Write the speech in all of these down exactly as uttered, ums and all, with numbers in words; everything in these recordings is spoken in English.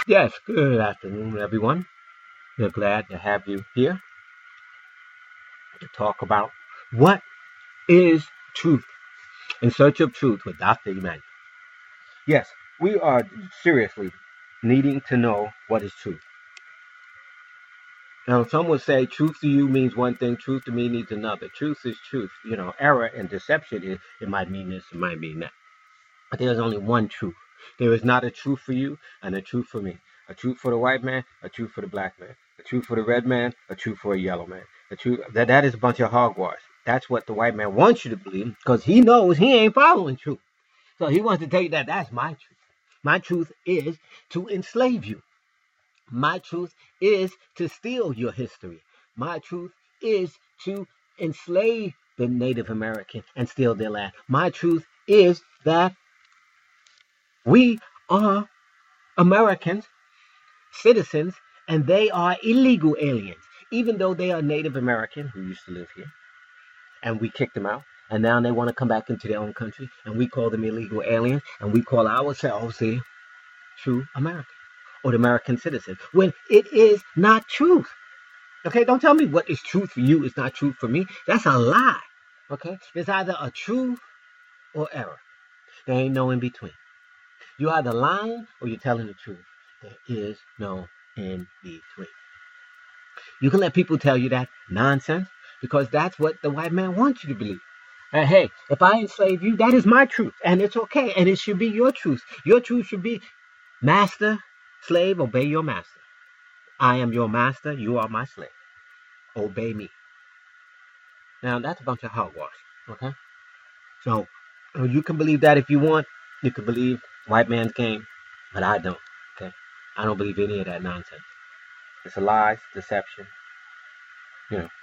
Yes, good afternoon, everyone. We're glad to have you here to talk about what is truth, in search of truth with Doctor Emmanuel. Yes, we are seriously needing to know what is truth. Now, some would say truth to you means one thing, truth to me means another. Truth is truth. You know, error and deception, is, it might mean this, it might mean that. But there's only one truth. There is not a truth for you and a truth for me. A truth for the white man, a truth for the black man. A truth for the red man, a truth for a yellow man. A truth that that is a bunch of hogwash. That's what the white man wants you to believe because he knows he ain't following truth. So he wants to tell you that that's my truth. My truth is to enslave you. My truth is to steal your history. My truth is to enslave the Native American and steal their land. My truth is that we are Americans, citizens, and they are illegal aliens, even though they are Native American who used to live here, and we kicked them out, and now they want to come back into their own country, and we call them illegal aliens, and we call ourselves the true American or the American citizen, when it is not truth. Okay, don't tell me what is truth for you is not truth for me. That's a lie. Okay, it's either a truth or error. There ain't no in between. You're either lying or you're telling the truth. There is no in between. You can let people tell you that nonsense because that's what the white man wants you to believe. And hey, if I enslave you, that is my truth, and it's okay, and it should be your truth. Your truth should be, master, slave, obey your master. I am your master, you are my slave. Obey me. Now, that's a bunch of hogwash, okay? So, you can believe that if you want. You can believe white man's game, but I don't, okay? I don't believe any of that nonsense. It's a lies, deception, you know,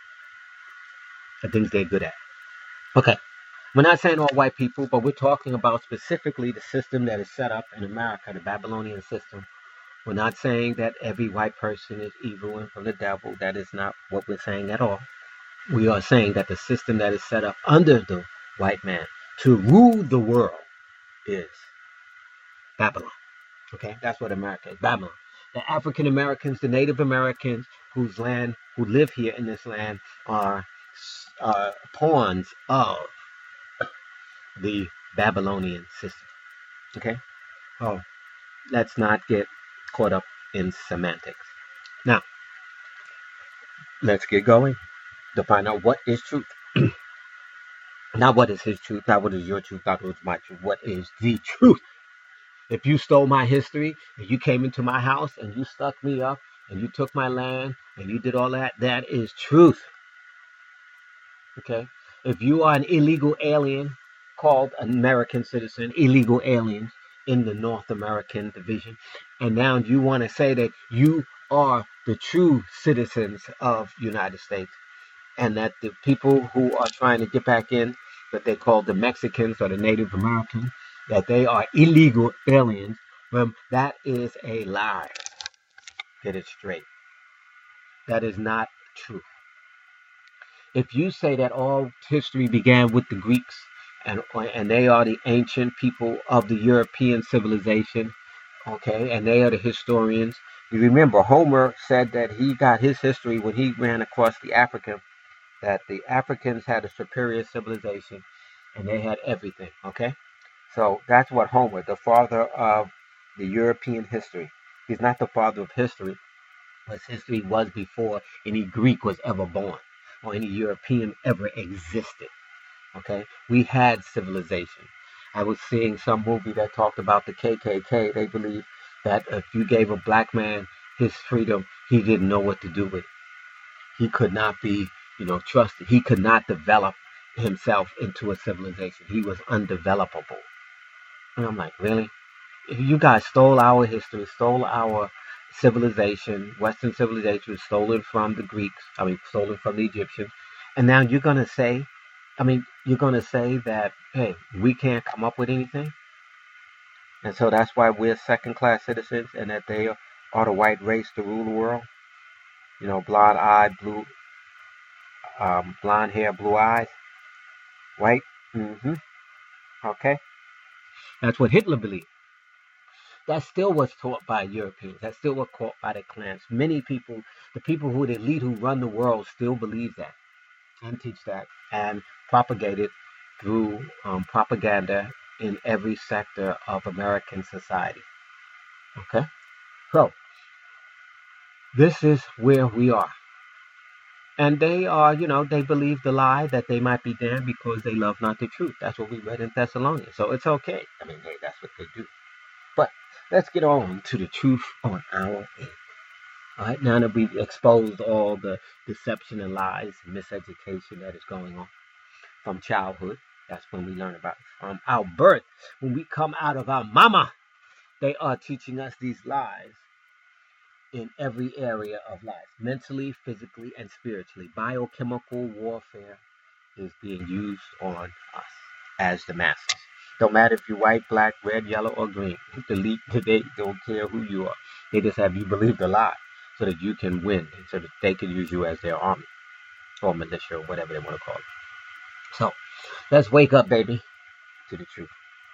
the things they're good at. Okay, we're not saying all white people, but we're talking about specifically the system that is set up in America, the Babylonian system. We're not saying that every white person is evil and from the devil. That is not what we're saying at all. We are saying that the system that is set up under the white man to rule the world is Babylon. Okay, that's what America is, Babylon. The African Americans, the Native Americans whose land, who live here in this land, are uh, pawns of the Babylonian system. Okay, oh, let's not get caught up in semantics. Now, let's get going to find out what is truth. Not what is his truth, not what is your truth, not what is my truth. What is the truth? If you stole my history, and you came into my house and you stuck me up and you took my land and you did all that, that is truth. Okay? If you are an illegal alien called an American citizen, illegal aliens in the North American division, and now you want to say that you are the true citizens of the United States and that the people who are trying to get back in, that they call the Mexicans or the Native Americans, that they are illegal aliens, well, that is a lie. Get it straight. That is not true. If you say that all history began with the Greeks and and they are the ancient people of the European civilization, okay, and they are the historians. You remember Homer said that he got his history when he ran across the African, that the Africans had a superior civilization and they had everything, okay? So that's what Homer, the father of the European history. He's not the father of history, but history was before any Greek was ever born or any European ever existed. Okay? We had civilization. I was seeing some movie that talked about the K K K. They believe that if you gave a black man his freedom, he didn't know what to do with it. He could not be, you know, trusted. He could not develop himself into a civilization. He was undevelopable. And I'm like, really? You guys stole our history, stole our civilization. Western civilization was stolen from the Greeks. I mean, stolen from the Egyptians. And now you're going to say, I mean, you're going to say that, hey, we can't come up with anything? And so that's why we're second-class citizens and that they are the white race to rule the world. You know, blonde-eyed, blue, um, blonde hair, blue eyes, white. Mm-hmm. Okay. That's what Hitler believed. That still was taught by Europeans. That still was taught by the clans. Many people, the people who are the elite who run the world, still believe that and teach that and propagate it through um, propaganda in every sector of American society. Okay? So, this is where we are. And they are, you know, they believe the lie that they might be damned because they love not the truth. That's what we read in Thessalonians. So it's okay. I mean, hey, that's what they do. But let's get on to the truth on our end. All right, now that we've exposed all the deception and lies and miseducation that is going on from childhood, that's when we learn about it. From our birth, when we come out of our mama, they are teaching us these lies in every area of life, mentally, physically, and spiritually. Biochemical warfare is being used on us as the masses. Don't matter if you're white, black, red, yellow, or green. Delete today, don't care who you are. They just have you believe the lie so that you can win, and so that they can use you as their army or militia or whatever they want to call it. So let's wake up, baby, to the truth.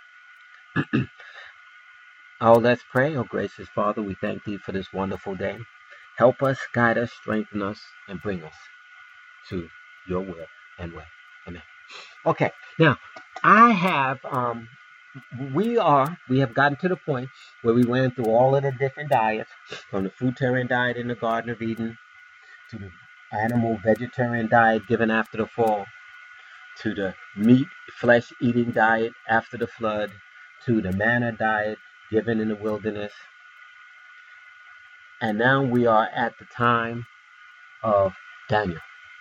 Oh, let's pray. Oh, gracious Father, we thank thee for this wonderful day. Help us, guide us, strengthen us, and bring us to your will and way. Amen. Okay, now I have, um, we are, we have gotten to the point where we went through all of the different diets, from the fruitarian diet in the Garden of Eden, to the animal vegetarian diet given after the fall, to the meat, flesh-eating diet after the flood, to the manna diet given in the wilderness. And now we are at the time of Daniel.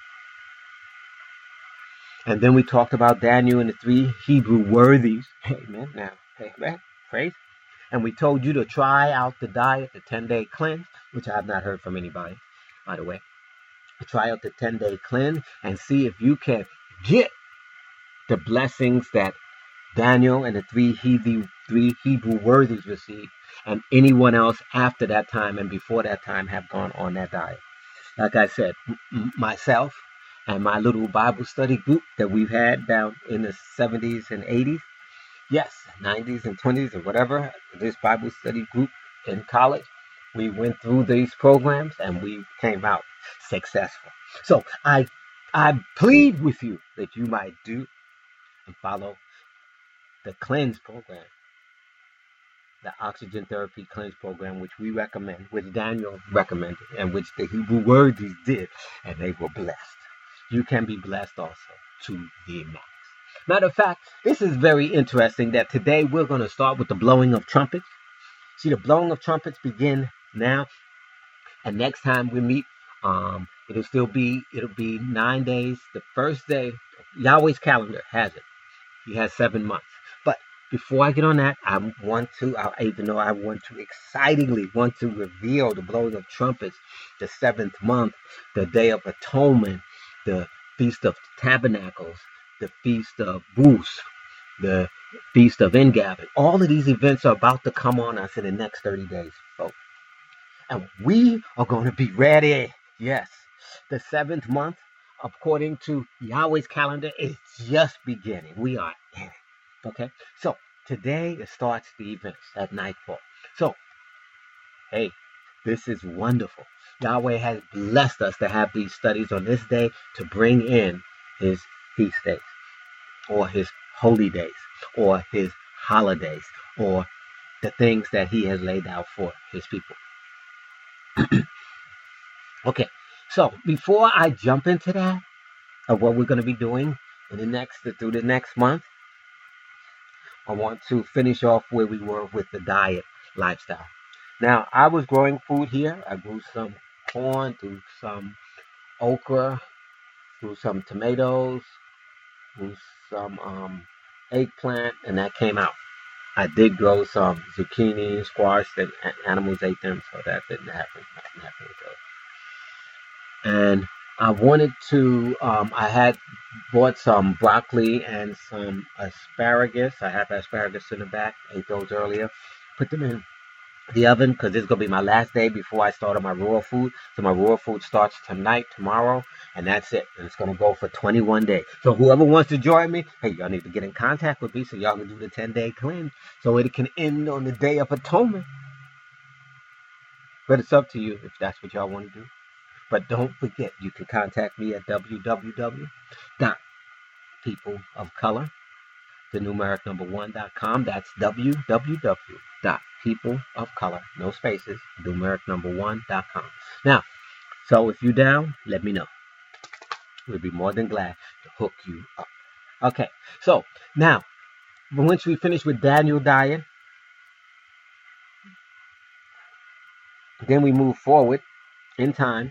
And then we talked about Daniel and the three Hebrew worthies. Amen. Now, amen. Praise. And we told you to try out the diet, the ten-day cleanse, which I have not heard from anybody, by the way. Try out the ten-day cleanse and see if you can get the blessings that Daniel and the three Hebrew, three Hebrew worthies received, and anyone else after that time and before that time have gone on that diet. Like I said, m- myself and my little Bible study group that we've had down in the seventies and eighties, yes, nineties and twenties or whatever, this Bible study group in college, we went through these programs and we came out successful. So I, I plead with you that you might do and follow the cleanse program, the oxygen therapy cleanse program, which we recommend, which Daniel recommended, and which the Hebrew worthies did, and they were blessed. You can be blessed also to the max. Matter of fact, this is very interesting that today we're going to start with the blowing of trumpets. See, the blowing of trumpets begin now, and next time we meet, um, it'll still be, it'll be nine days. The first day, Yahweh's calendar has it. He has seven months. But before I get on that, I want to, I, even though I want to excitingly want to reveal the blowing of trumpets, the seventh month, the Day of Atonement, the Feast of Tabernacles, the Feast of Booths, the Feast of Ingathering. All of these events are about to come on us in the next thirty days, folks. And we are going to be ready. Yes, the seventh month, according to Yahweh's calendar, is just beginning. We are in it. Okay, so today it starts the events at nightfall. So, hey, this is wonderful. Yahweh has blessed us to have these studies on this day to bring in his feast days, or his holy days, or his holidays, or the things that he has laid out for his people. Okay, so before I jump into that, of what we're going to be doing in the next through the next month, I want to finish off where we were with the diet lifestyle. Now, I was growing food here. I grew some corn, grew some okra, grew some tomatoes, grew some um, eggplant, and that came out. I did grow some zucchini, squash, that animals ate them, so that didn't happen. Nothing happened with those. And I wanted to, um, I had bought some broccoli and some asparagus. I have asparagus in the back, ate those earlier. Put them in the oven because this is going to be my last day before I start on my raw food. So my raw food starts tonight, tomorrow, and that's it. And it's going to go for twenty-one days. So whoever wants to join me, hey, y'all need to get in contact with me so y'all can do the ten-day cleanse so it can end on the Day of Atonement. But it's up to you if that's what y'all want to do. But don't forget, you can contact me at w w w dot people of color, the numeric number one dot com. That's w w w dot people of color, no spaces, numeric number one dot com. Now, so if you're down, let me know. We'll be more than glad to hook you up. Okay, so now, once we finish with Daniel dying, then we move forward in time.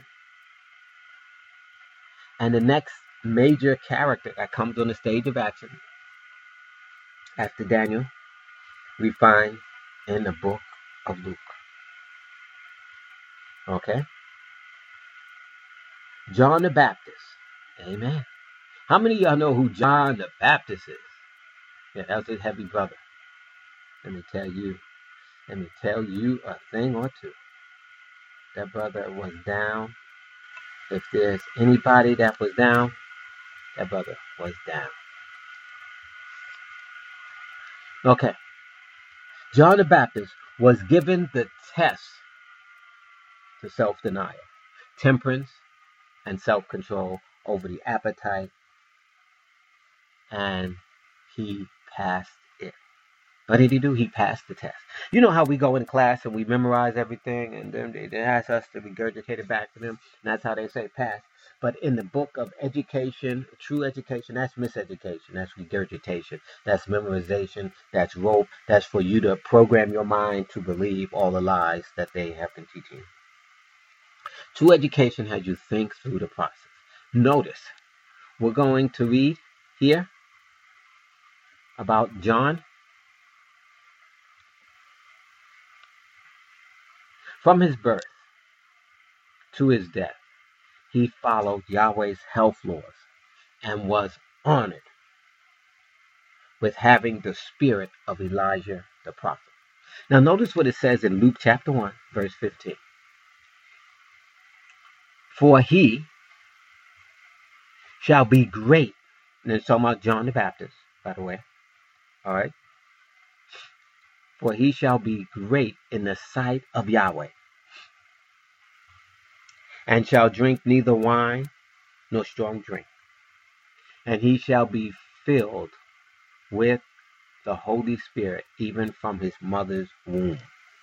And the next major character that comes on the stage of action after Daniel, we find in the book of Luke. Okay? John the Baptist. Amen. How many of y'all know who John the Baptist is? Yeah, that was his heavy brother. Let me tell you. Let me tell you a thing or two. That brother was down. If there's anybody that was down, that brother was down. Okay. John the Baptist was given the test to self-denial, temperance, and self-control over the appetite, and he passed it. What did he do? He passed the test. You know how we go in class and we memorize everything, and then they, they ask us to regurgitate it back to them, and that's how they say pass. But in the book of education, true education, that's miseducation, that's regurgitation, that's memorization, that's rope, that's for you to program your mind to believe all the lies that they have been teaching you. True education has you think through the process. Notice, we're going to read here about John. From his birth to his death, he followed Yahweh's health laws and was honored with having the spirit of Elijah the prophet. Now notice what it says in Luke chapter one, verse fifteen. For he shall be great. And it's talking about John the Baptist, by the way. All right. For he shall be great in the sight of Yahweh, and shall drink neither wine nor strong drink. And he shall be filled with the Holy Spirit, even from his mother's womb.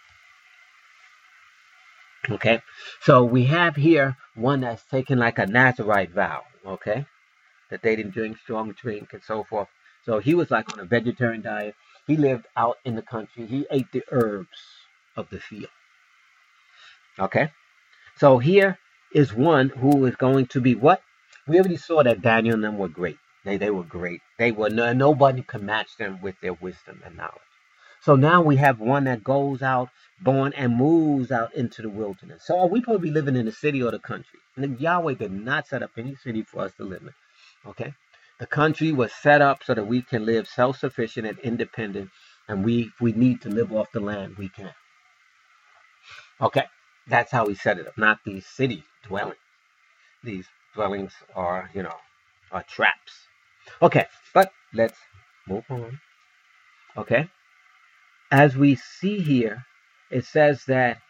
Okay, so we have here one that's taken like a Nazarite vow, okay, that they didn't drink strong drink and so forth. So he was like on a vegetarian diet. He lived out in the country. He ate the herbs of the field. Okay, so here is one who is going to be what? We already saw that Daniel and them were great. They they were great. They were no, nobody could match them with their wisdom and knowledge. So now we have one that goes out, born and moves out into the wilderness. So are we supposed to be living in the city or the country? And Yahweh did not set up any city for us to live in. Okay, the country was set up so that we can live self-sufficient and independent, and we if we need to live off the land, we can. Okay, that's how he set it up. Not these city dwellings. These dwellings are, you know, are traps. Okay, but let's move on. Okay, as we see here, it says that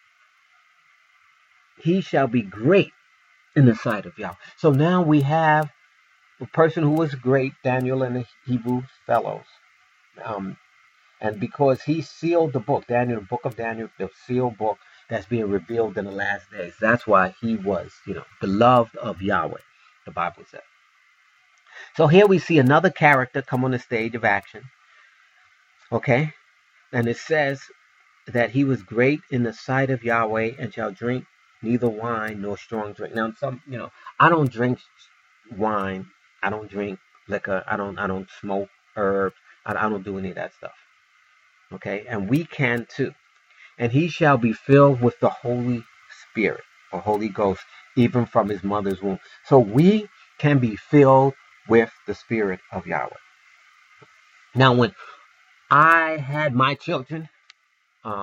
he shall be great in the sight of Yahweh. So now we have a person who was great, Daniel and the Hebrew fellows. Um, and because he sealed the book, Daniel, the book of Daniel, the sealed book that's being revealed in the last days. That's why he was, you know, beloved of Yahweh, the Bible says. So here we see another character come on the stage of action. Okay? And it says that he was great in the sight of Yahweh and shall drink neither wine nor strong drink. Now, some, you know, I don't drink wine. I don't drink liquor. I don't, I don't smoke herbs. I, I don't do any of that stuff. Okay? And we can too. And he shall be filled with the Holy Spirit or Holy Ghost, even from his mother's womb. So we can be filled with the Spirit of Yahweh. Now, when I had my children, um,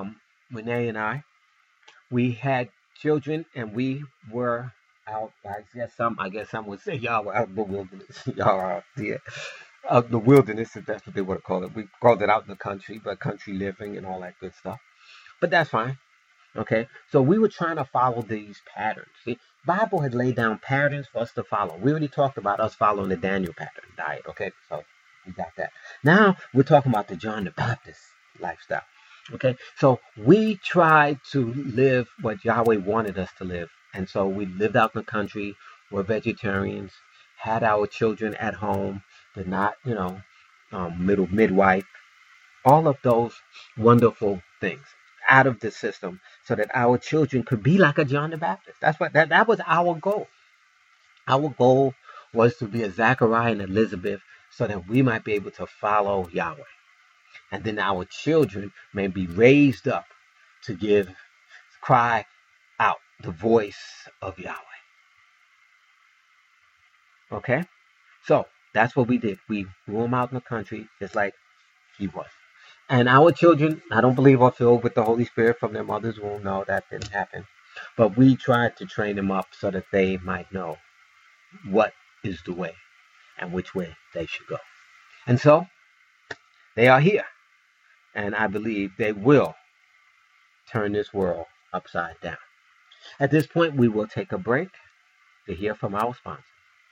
Renee and I, we had children, and we were out. I guess some, I guess some would say y'all were out in the wilderness. Y'all are out there, out in the wilderness, if that's what they would call it. We called it out in the country, but country living and all that good stuff. But that's fine. Okay, so we were trying to follow these patterns. See, Bible had laid down patterns for us to follow. We already talked about us following the Daniel pattern diet. Okay, so we got that. Now we're talking about the John the Baptist lifestyle. Okay, so we tried to live what Yahweh wanted us to live, and so we lived out in the country. We're vegetarians, had our children at home, did not, you know, um, middle midwife, all of those wonderful things out of the system, so that our children could be like a John the Baptist. That's what that, that was our goal. Our goal was to be a Zachariah and Elizabeth, so that we might be able to follow Yahweh. And then our children may be raised up to give, cry out the voice of Yahweh. Okay? So that's what we did. We grew them out in the country just like he was. And our children, I don't believe, are filled with the Holy Spirit from their mother's womb. No, that didn't happen. But we tried to train them up so that they might know what is the way and which way they should go. And so they are here. And I believe they will turn this world upside down. At this point, we will take a break to hear from our sponsor.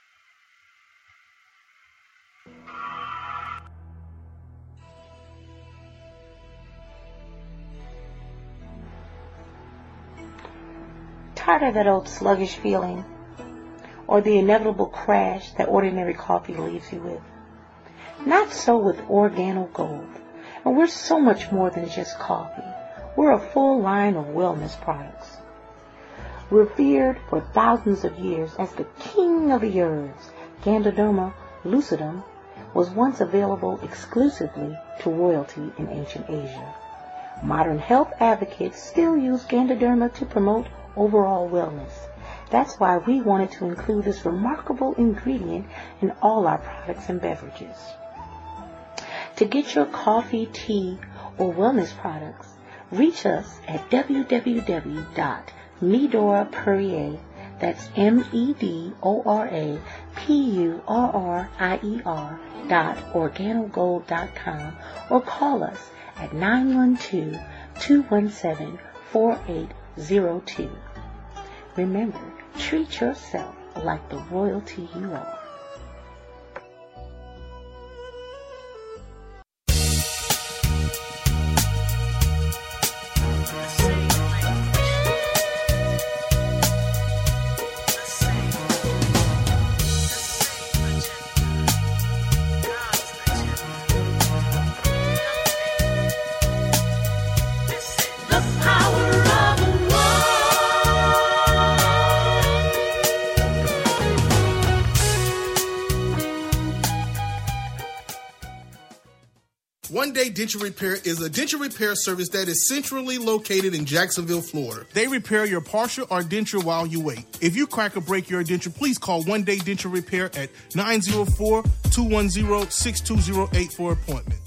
Tired of that old sluggish feeling, or the inevitable crash that ordinary coffee leaves you with? Not so with Organo Gold. And we're so much more than just coffee. We're a full line of wellness products. Revered for thousands of years as the king of the herbs, Ganoderma lucidum was once available exclusively to royalty in ancient Asia. Modern health advocates still use Ganoderma to promote overall wellness. That's why we wanted to include this remarkable ingredient in all our products and beverages. To get your coffee, tea, or wellness products, reach us at w w w dot medora purrier, that's M E D O R A P U R R I E R dot organogold dot com, or call us at nine one two, two one seven, four eight zero two. Remember, treat yourself like the royalty you are. One Day Denture Repair is a denture repair service that is centrally located in Jacksonville, Florida. They repair your partial or denture while you wait. If you crack or break your denture, please call One Day Denture Repair at nine zero four, two one zero, six two zero eight for appointment.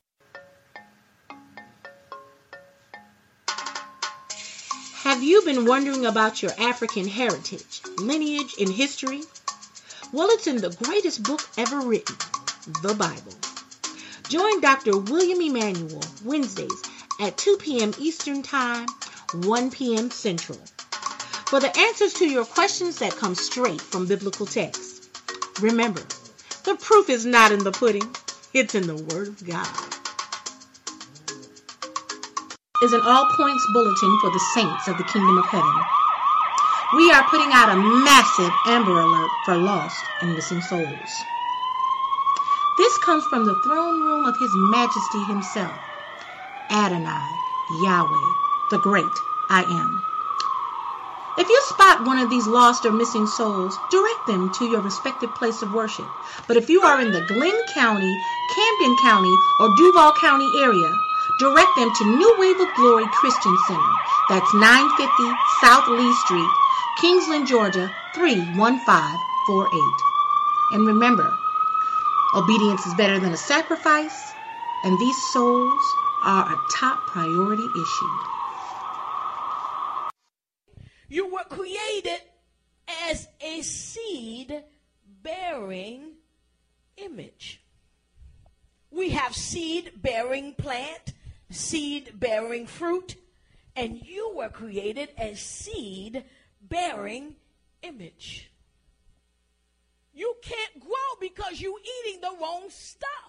Have you been wondering about your African heritage, lineage, and history? Well, it's in the greatest book ever written, the Bible. Join Doctor William Emanuel Wednesdays at two p.m. Eastern Time, one p.m. Central, for the answers to your questions that come straight from biblical texts. Remember, the proof is not in the pudding, it's in the Word of God. Is an all-points bulletin for the saints of the Kingdom of Heaven. We are putting out a massive Amber Alert for lost and missing souls. This comes from the throne room of His Majesty Himself, Adonai, Yahweh, the great I Am. If you spot one of these lost or missing souls, direct them to your respective place of worship. But if you are in the Glenn County, Camden County, or Duval County area, direct them to New Wave of Glory Christian Center. That's nine fifty South Lee Street, Kingsland, Georgia, three one five four eight. And remember, obedience is better than a sacrifice, and these souls are a top priority issue. created as a seed-bearing image. We have seed-bearing plant, seed-bearing fruit, and you were created as seed-bearing image. You can't grow because you're eating the wrong stuff.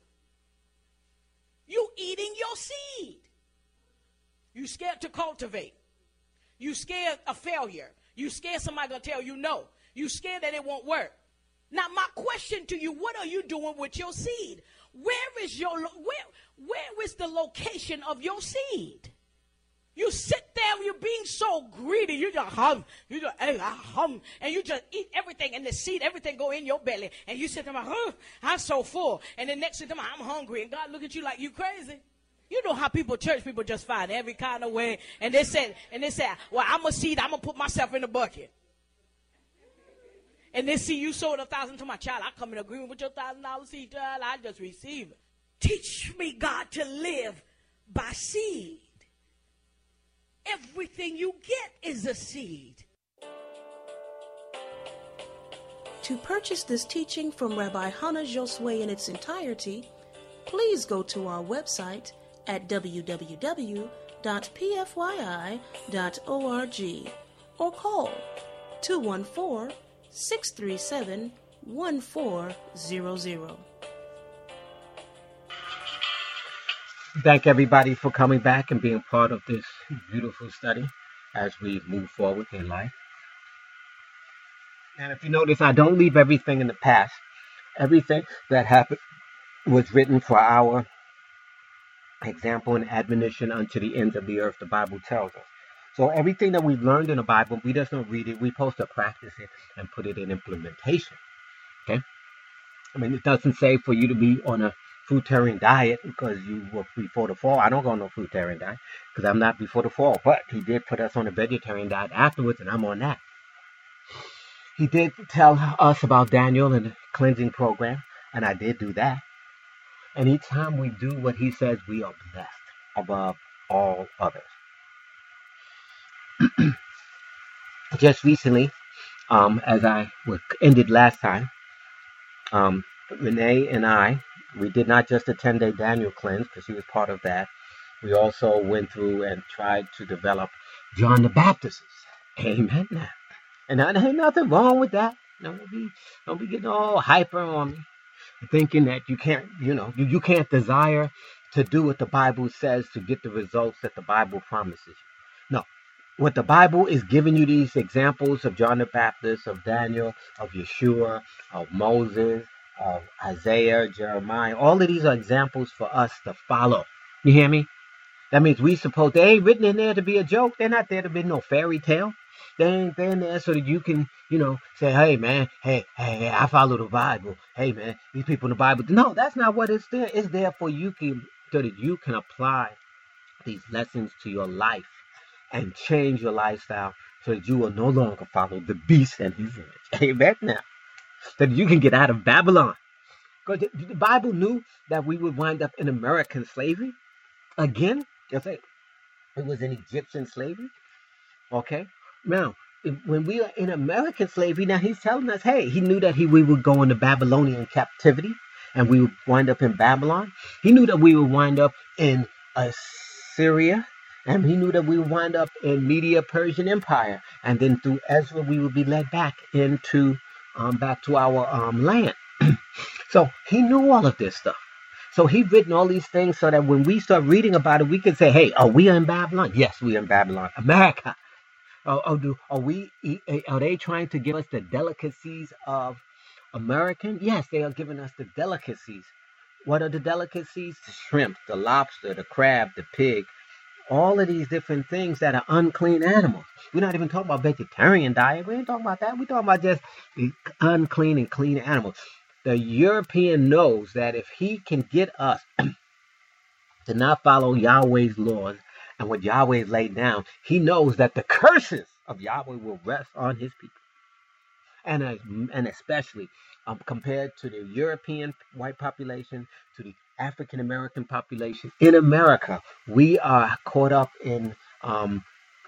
You eating your seed. You scared to cultivate. You scared of failure. You scared somebody gonna tell you no. You scared that it won't work. Now my question to you, what are you doing with your seed? Where is your where where is the location of your seed? You sit there, you're being so greedy. You just hum, you just hey, I hum, and you just eat everything, and the seed, everything go in your belly, and you sit there, huh, I'm so full, and the next thing, I'm hungry, and God look at you like you crazy. You know how people, church people, just find every kind of way, and they said, and they say, well, I'm a seed, I'm gonna put myself in the bucket, and they see you sold a thousand to my child. I come in agreement with your thousand dollar seed, child. I just receive it. Teach me, God, to live by seed. Everything you get is a seed. To purchase this teaching from Rabbi Hannah Josue in its entirety, please go to our website at w w w dot p f y i dot org or call two one four, six three seven, one four zero zero. Thank everybody for coming back and being part of this beautiful study as we move forward in life. And if you notice, I don't leave everything in the past. Everything that happened was written for our example and admonition unto the ends of the earth, the Bible tells us. So everything that we've learned in the Bible, we just don't read it. We're supposed to practice it and put it in implementation. Okay? I mean, it doesn't say for you to be on a fruitarian diet because you were before the fall. I don't go on no fruitarian diet because I'm not before the fall. But he did put us on a vegetarian diet afterwards, and I'm on that. He did tell us about Daniel and the cleansing program, and I did do that. And each time we do what he says, we are blessed above all others. Just recently, um, as I ended last time, um, Renee and I, we did not just a ten-day Daniel cleanse because she was part of that. We also went through and tried to develop John the Baptist's. Amen. Now. And there ain't nothing wrong with that. Don't be, don't be getting all hyper on me, thinking that you can't, you know, you, you can't desire to do what the Bible says to get the results that the Bible promises you. No. What the Bible is giving you these examples of John the Baptist, of Daniel, of Yeshua, of Moses, of Isaiah, Jeremiah. All of these are examples for us to follow. You hear me? That means we supposed, they ain't written in there to be a joke. They're not there to be no fairy tale. They ain't there, in there so that you can, you know, say, hey, man, hey, hey, hey, I follow the Bible. Hey, man, these people in the Bible. No, that's not what it's there. It's there for you can, so that you can apply these lessons to your life and change your lifestyle so that you will no longer follow the beast and his image. Amen now. So that you can get out of Babylon. Because the, the Bible knew that we would wind up in American slavery. Again, just like it was in Egyptian slavery. Okay? Now, when we are in American slavery, now he's telling us, hey, he knew that he we would go into Babylonian captivity and we would wind up in Babylon. He knew that we would wind up in Assyria. And he knew that we would wind up in Media Persian Empire. And then through Ezra, we would be led back into, um, back to our um, land. So he knew all of this stuff. So he'd written all these things so that when we start reading about it, we can say, hey, are we in Babylon? Yes, we are in Babylon. America. Or, or do, are, we, are they trying to give us the delicacies of American? Yes, they are giving us the delicacies. What are the delicacies? The shrimp, the lobster, the crab, the pig. All of these different things that are unclean animals. We're not even talking about vegetarian diet. We ain't talking about that. We're talking about just unclean and clean animals. The European knows that if he can get us to not follow Yahweh's laws and what Yahweh laid down, he knows that the curses of Yahweh will rest on his people. And, uh, and especially um, compared to the European white population, to the African American population in America, we are caught up in um,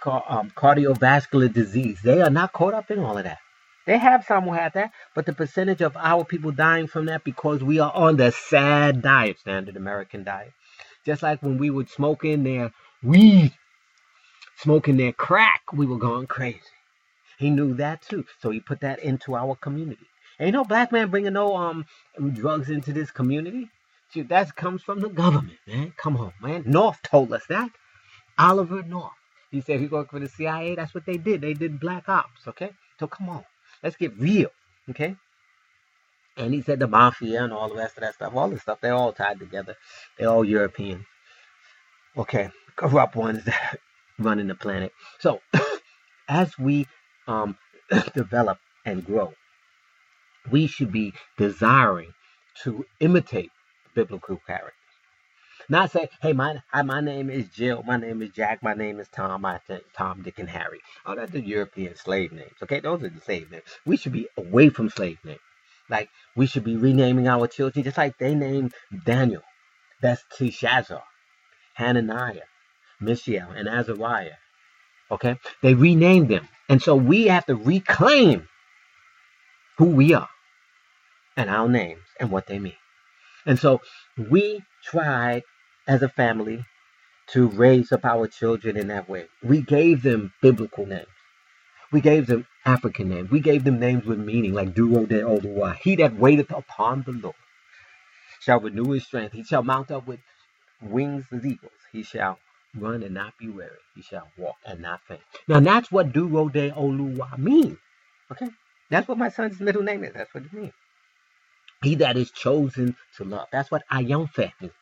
ca- um, cardiovascular disease. They are not caught up in all of that. They have some who have that, but the percentage of our people dying from that because we are on the sad diet, standard American diet. Just like when we would smoke in their weed, smoking their crack, we were going crazy. He knew that too, so he put that into our community. Ain't no black man bringing no um drugs into this community. See, that comes from the government, man. Come on, man. North told us that. Oliver North. He said he worked for the C I A. That's what they did. They did black ops, okay? So come on. Let's get real, okay? And he said the mafia and all the rest of that stuff, all this stuff, they're all tied together. They're all European. Okay, corrupt ones that are running the planet. So as we um, develop and grow, we should be desiring to imitate biblical characters. Not say, hey, my hi, my name is Jill, my name is Jack, my name is Tom, I think Tom, Dick, and Harry. Oh, that's the European slave names. Okay, those are the slave names. We should be away from slave names. Like, we should be renaming our children just like they named Daniel, Belshazzar, Hananiah, Mishael, and Azariah. Okay, they renamed them. And so we have to reclaim who we are and our names and what they mean. And so we tried as a family to raise up our children in that way. We gave them biblical names. We gave them African names. We gave them names with meaning, like Duro de Oluwa. He that waiteth upon the Lord shall renew his strength. He shall mount up with wings as eagles. He shall run and not be weary. He shall walk and not faint. Now that's what Duro de Oluwa means. Okay? That's what my son's middle name is. That's what it means. He that is chosen to love. That's what Ayomfe means.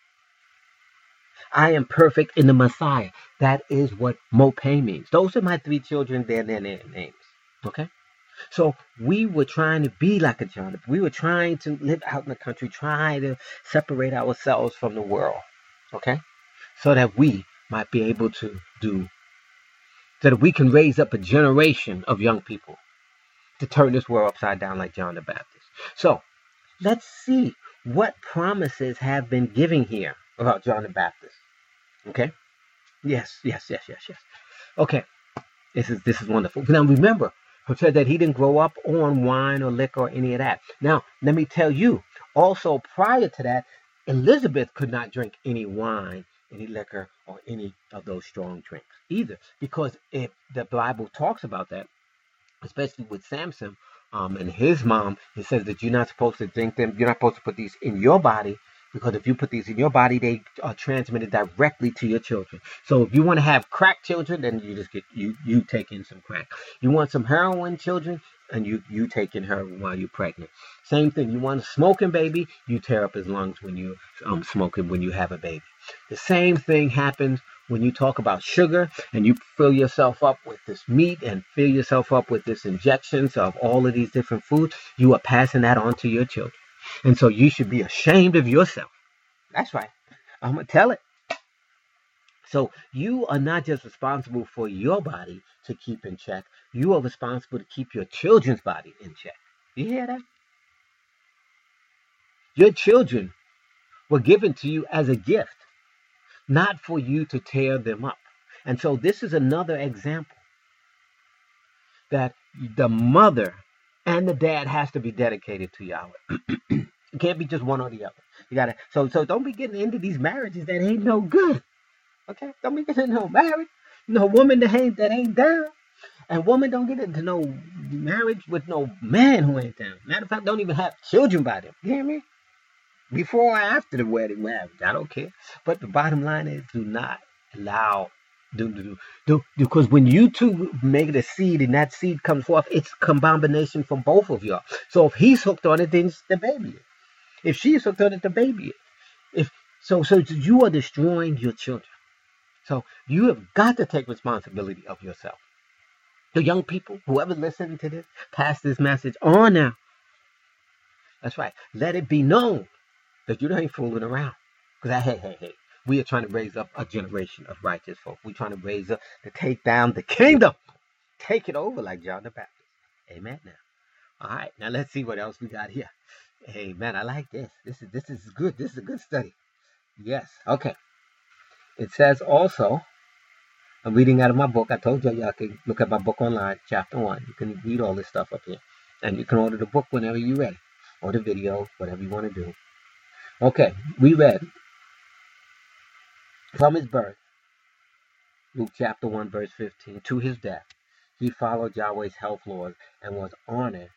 I am perfect in the Messiah. That is what Mope means. Those are my three children. They're their names. Okay? So we were trying to be like a Jonathan. We were trying to live out in the country, trying to separate ourselves from the world. Okay? So that we might be able to do, so that we can raise up a generation of young people to turn this world upside down like John the Baptist. So, let's see what promises have been given here about John the Baptist. Okay? Yes, yes, yes, yes, yes. Okay. This is this is wonderful. Now remember, who said that he didn't grow up on wine or liquor or any of that. Now, let me tell you, also prior to that, Elizabeth could not drink any wine, any liquor, or any of those strong drinks either. Because if the Bible talks about that, especially with Samson, Um, and his mom, it says that you're not supposed to drink them. You're not supposed to put these in your body, because if you put these in your body, they are transmitted directly to your children. So if you want to have crack children, then you just get you you take in some crack. You want some heroin children, and you you take in heroin while you're pregnant. Same thing. You want a smoking baby, you tear up his lungs when you um smoking when you have a baby. The same thing happens when you talk about sugar and you fill yourself up with this meat and fill yourself up with this injections of all of these different foods. You are passing that on to your children. And so you should be ashamed of yourself. That's right. I'm going to tell it. So you are not just responsible for your body to keep in check. You are responsible to keep your children's body in check. You hear that? Your children were given to you as a gift, not for you to tear them up. And so this is another example that the mother and the dad has to be dedicated to Yahweh. It can't be just one or the other. You gotta so so don't be getting into these marriages that ain't no good. Okay? Don't be getting into no marriage. No woman that ain't that ain't down. And woman don't get into no marriage with no man who ain't down. Matter of fact, don't even have children by them. You hear me? Before or after the wedding marriage, I don't care. But the bottom line is, do not allow, do, do, do, because when you two make the seed and that seed comes forth, it's a combination from both of y'all. So if he's hooked on it, then it's the baby. If she's hooked on it, the baby. If so, so you are destroying your children. So you have got to take responsibility of yourself. The young people, whoever listening to this, pass this message on now. That's right. Let it be known that you ain't fooling around. Because, hey, hey, hey, we are trying to raise up a generation of righteous folk. We're trying to raise up to take down the kingdom. Take it over like John the Baptist. Amen now. All right, now let's see what else we got here. Amen, I like this. This is this is good. This is a good study. Yes, okay. It says also, I'm reading out of my book. I told you y'all can look at my book online, chapter one. You can read all this stuff up here. And you can order the book whenever you're ready. Or the video, whatever you want to do. Okay, we read from his birth, Luke chapter one, verse fifteen, to his death. He followed Yahweh's health laws and was honored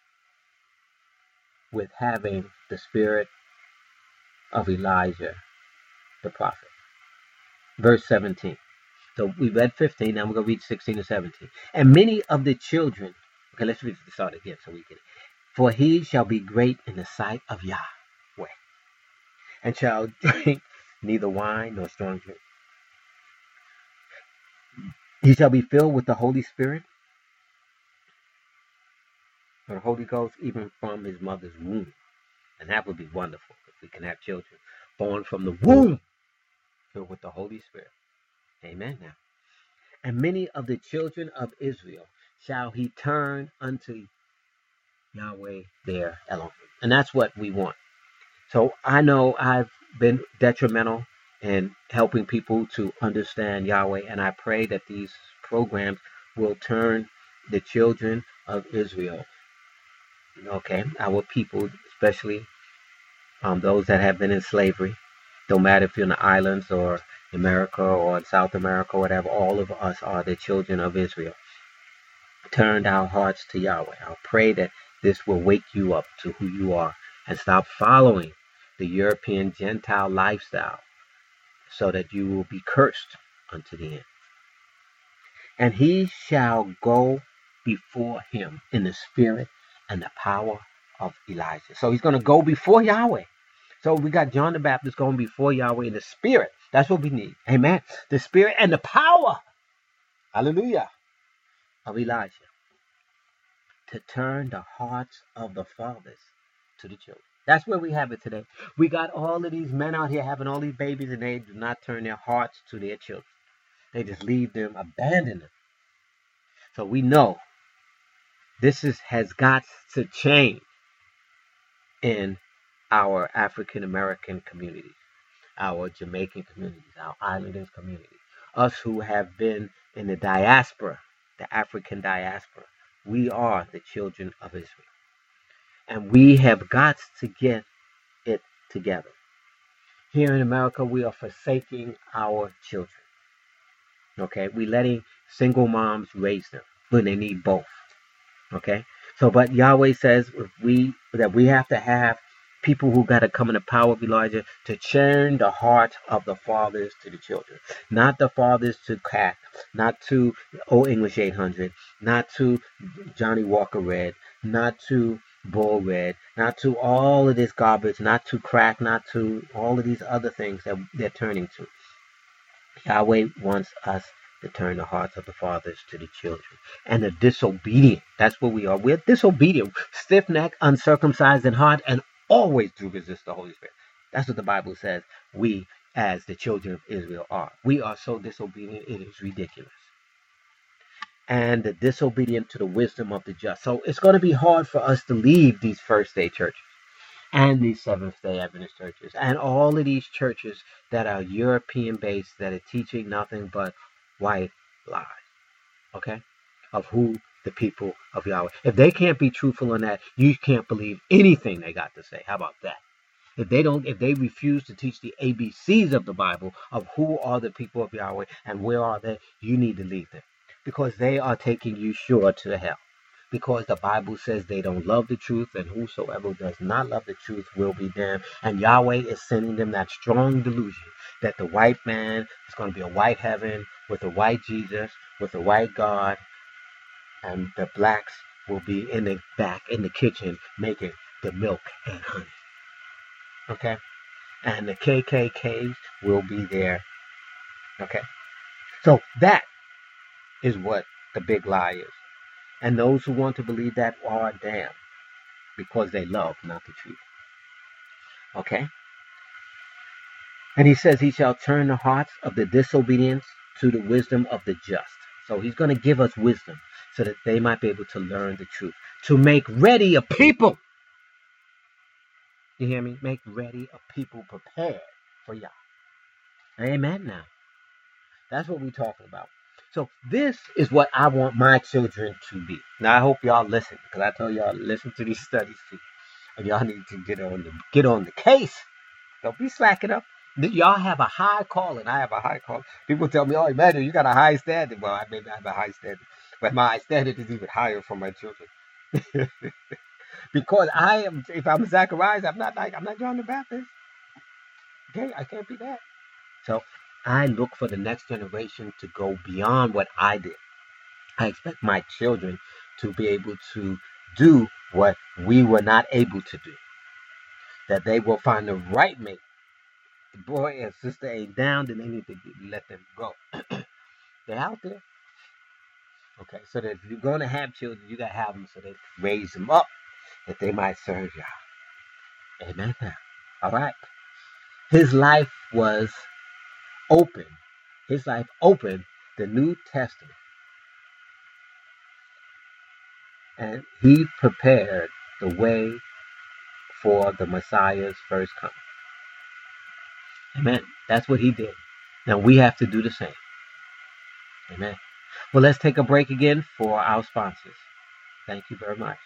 with having the spirit of Elijah, the prophet. Verse seventeen. So we read fifteen, now we're going to read sixteen and seventeen. And many of the children, okay, let's read the start again so we get it. For he shall be great in the sight of Yahweh, and shall drink neither wine nor strong drink. He shall be filled with the Holy Spirit, or the Holy Ghost, even from his mother's womb. And that would be wonderful if we can have children born from the womb, filled with the Holy Spirit. Amen now. And many of the children of Israel shall he turn unto Yahweh their Elohim. And that's what we want. So I know I've been detrimental in helping people to understand Yahweh, and I pray that these programs will turn the children of Israel, okay, our people, especially um, those that have been in slavery, don't matter if you're in the islands or America or in South America, whatever, all of us are the children of Israel. Turned our hearts to Yahweh. I pray that this will wake you up to who you are and stop following the European Gentile lifestyle, so that you will be cursed unto the end. And he shall go before him in the spirit and the power of Elijah. So he's going to go before Yahweh. So we got John the Baptist going before Yahweh in the spirit. That's what we need. Amen. The spirit and the power. Hallelujah. Of Elijah. To turn the hearts of the fathers to the children. That's where we have it today. We got all of these men out here having all these babies, and they do not turn their hearts to their children. They just leave them, abandon them. So we know this is has got to change in our African American communities, our Jamaican communities, our Islanders communities, us who have been in the diaspora, the African diaspora. We are the children of Israel. And we have got to get it together. Here in America, we are forsaking our children. Okay, we're letting single moms raise them when they need both. Okay, so but Yahweh says if we that we have to have people who got to come in the power of Elijah to turn the heart of the fathers to the children, not the fathers to crack, not to Old English eight hundred, not to Johnny Walker Red, not to Bull Red, not to all of this garbage, not to crack, not to all of these other things that they're turning to. Yahweh wants us to turn the hearts of the fathers to the children. And the disobedient, that's what we are. We're disobedient, stiff-necked, uncircumcised in heart, and always do resist the Holy Spirit. That's what the Bible says we, as the children of Israel, are. We are so disobedient, it is ridiculous. And the disobedient to the wisdom of the just. So it's going to be hard for us to leave these first day churches and these Seventh day Adventist churches and all of these churches that are European based, that are teaching nothing but white lies, okay, of who the people of Yahweh. If they can't be truthful on that, you can't believe anything they got to say. How about that? If they don't, if they refuse to teach the A B Cs of the Bible of who are the people of Yahweh and where are they, you need to leave them. Because they are taking you sure to hell. Because the Bible says they don't love the truth, and whosoever does not love the truth will be damned. And Yahweh is sending them that strong delusion that the white man is going to be a white heaven with a white Jesus, with a white God, and the blacks will be in the back in the kitchen making the milk and honey. Okay? And the K K Ks will be there. Okay? So that is what the big lie is. And those who want to believe that are damned because they love not the truth. Okay? And he says he shall turn the hearts of the disobedience to the wisdom of the just. So he's going to give us wisdom so that they might be able to learn the truth. To make ready a people. You hear me? Make ready a people prepared for Yah. Amen now. That's what we're talking about. So this is what I want my children to be. Now I hope y'all listen, because I told y'all to listen to these studies too. And y'all need to get on the get on the case. Don't be slacking up. Y'all have a high calling. I have a high calling. People tell me, "Oh, Emmanuel, you got a high standard." Well, I maybe I have a high standard, but my standard is even higher for my children. Because I am, if I'm Zacharias, I'm not like I'm not John the Baptist. Okay, I can't be that. So I look for the next generation to go beyond what I did. I expect my children to be able to do what we were not able to do. That they will find the right mate. The boy and sister ain't down, then they need to let them go. They're out there. Okay, so that if you're going to have children, you got to have them so they raise them up, that they might serve y'all. Amen. All right. His life was open. His life opened the New Testament. And he prepared the way for the Messiah's first coming. Amen. That's what he did. Now we have to do the same. Amen. Well, let's take a break again for our sponsors. Thank you very much.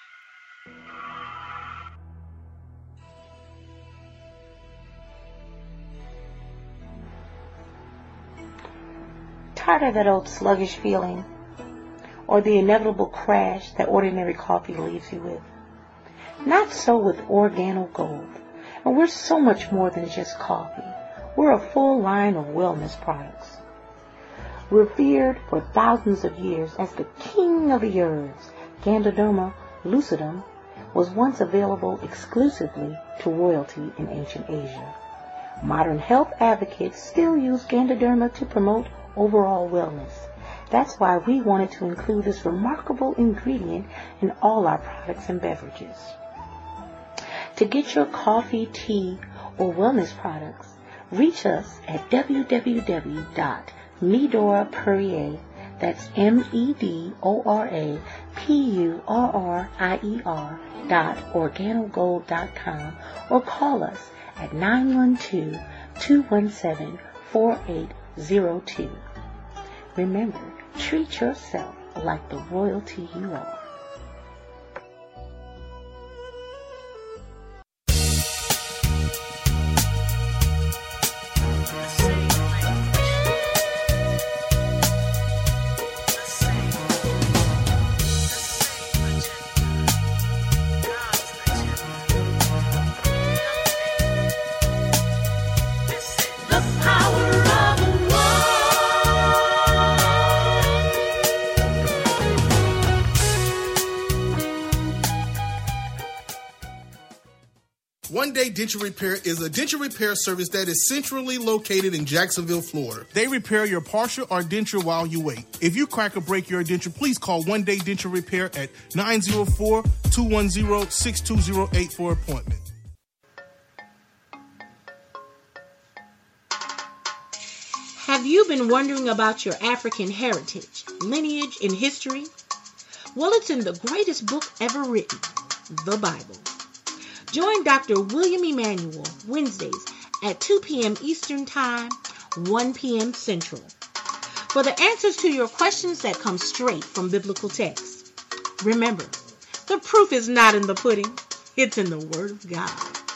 Tired of that old sluggish feeling, or the inevitable crash that ordinary coffee leaves you with? Not so with Organo Gold. And we're so much more than just coffee. We're a full line of wellness products. Revered for thousands of years as the king of the herbs, Ganoderma lucidum was once available exclusively to royalty in ancient Asia. Modern health advocates still use Ganoderma to promote overall wellness. That's why we wanted to include this remarkable ingredient in all our products and beverages. To get your coffee, tea, or wellness products, reach us at w w w dot medora purrier, that's M E D O R A P U R R I E R dot organogold dot com, or call us at nine one two, two one seven, four eight zero two. Remember, treat yourself like the royalty you are. One Day Denture Repair is a denture repair service that is centrally located in Jacksonville, Florida. They repair your partial or denture while you wait. If you crack or break your denture, please call One Day Denture Repair at nine zero four, two one zero, six two zero eight for appointment. Have you been wondering about your African heritage, lineage, and history? Well, it's in the greatest book ever written, the Bible. Join Doctor William Emanuel Wednesdays at two p.m. Eastern Time, one p.m. Central, for the answers to your questions that come straight from biblical texts. Remember, the proof is not in the pudding, it's in the Word of God.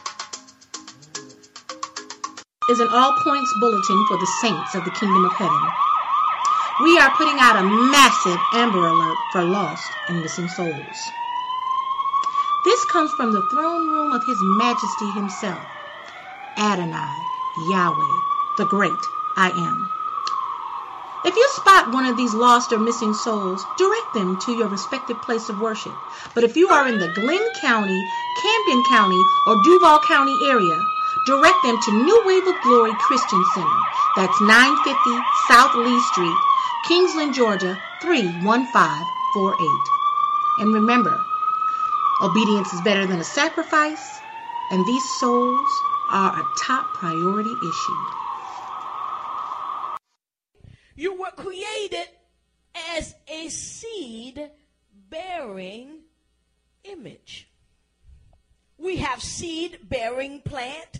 Is an all-points bulletin for the saints of the Kingdom of Heaven. We are putting out a massive Amber Alert for lost and missing souls. This comes from the throne room of His Majesty Himself, Adonai, Yahweh, the great I Am. If you spot one of these lost or missing souls, direct them to your respective place of worship. But if you are in the Glenn County, Camden County, or Duval County area, direct them to New Wave of Glory Christian Center. That's nine fifty South Lee Street, Kingsland, Georgia, three one five four eight. And remember, obedience is better than a sacrifice, and these souls are a top priority issue. You were created as a seed-bearing image. We have seed-bearing plant,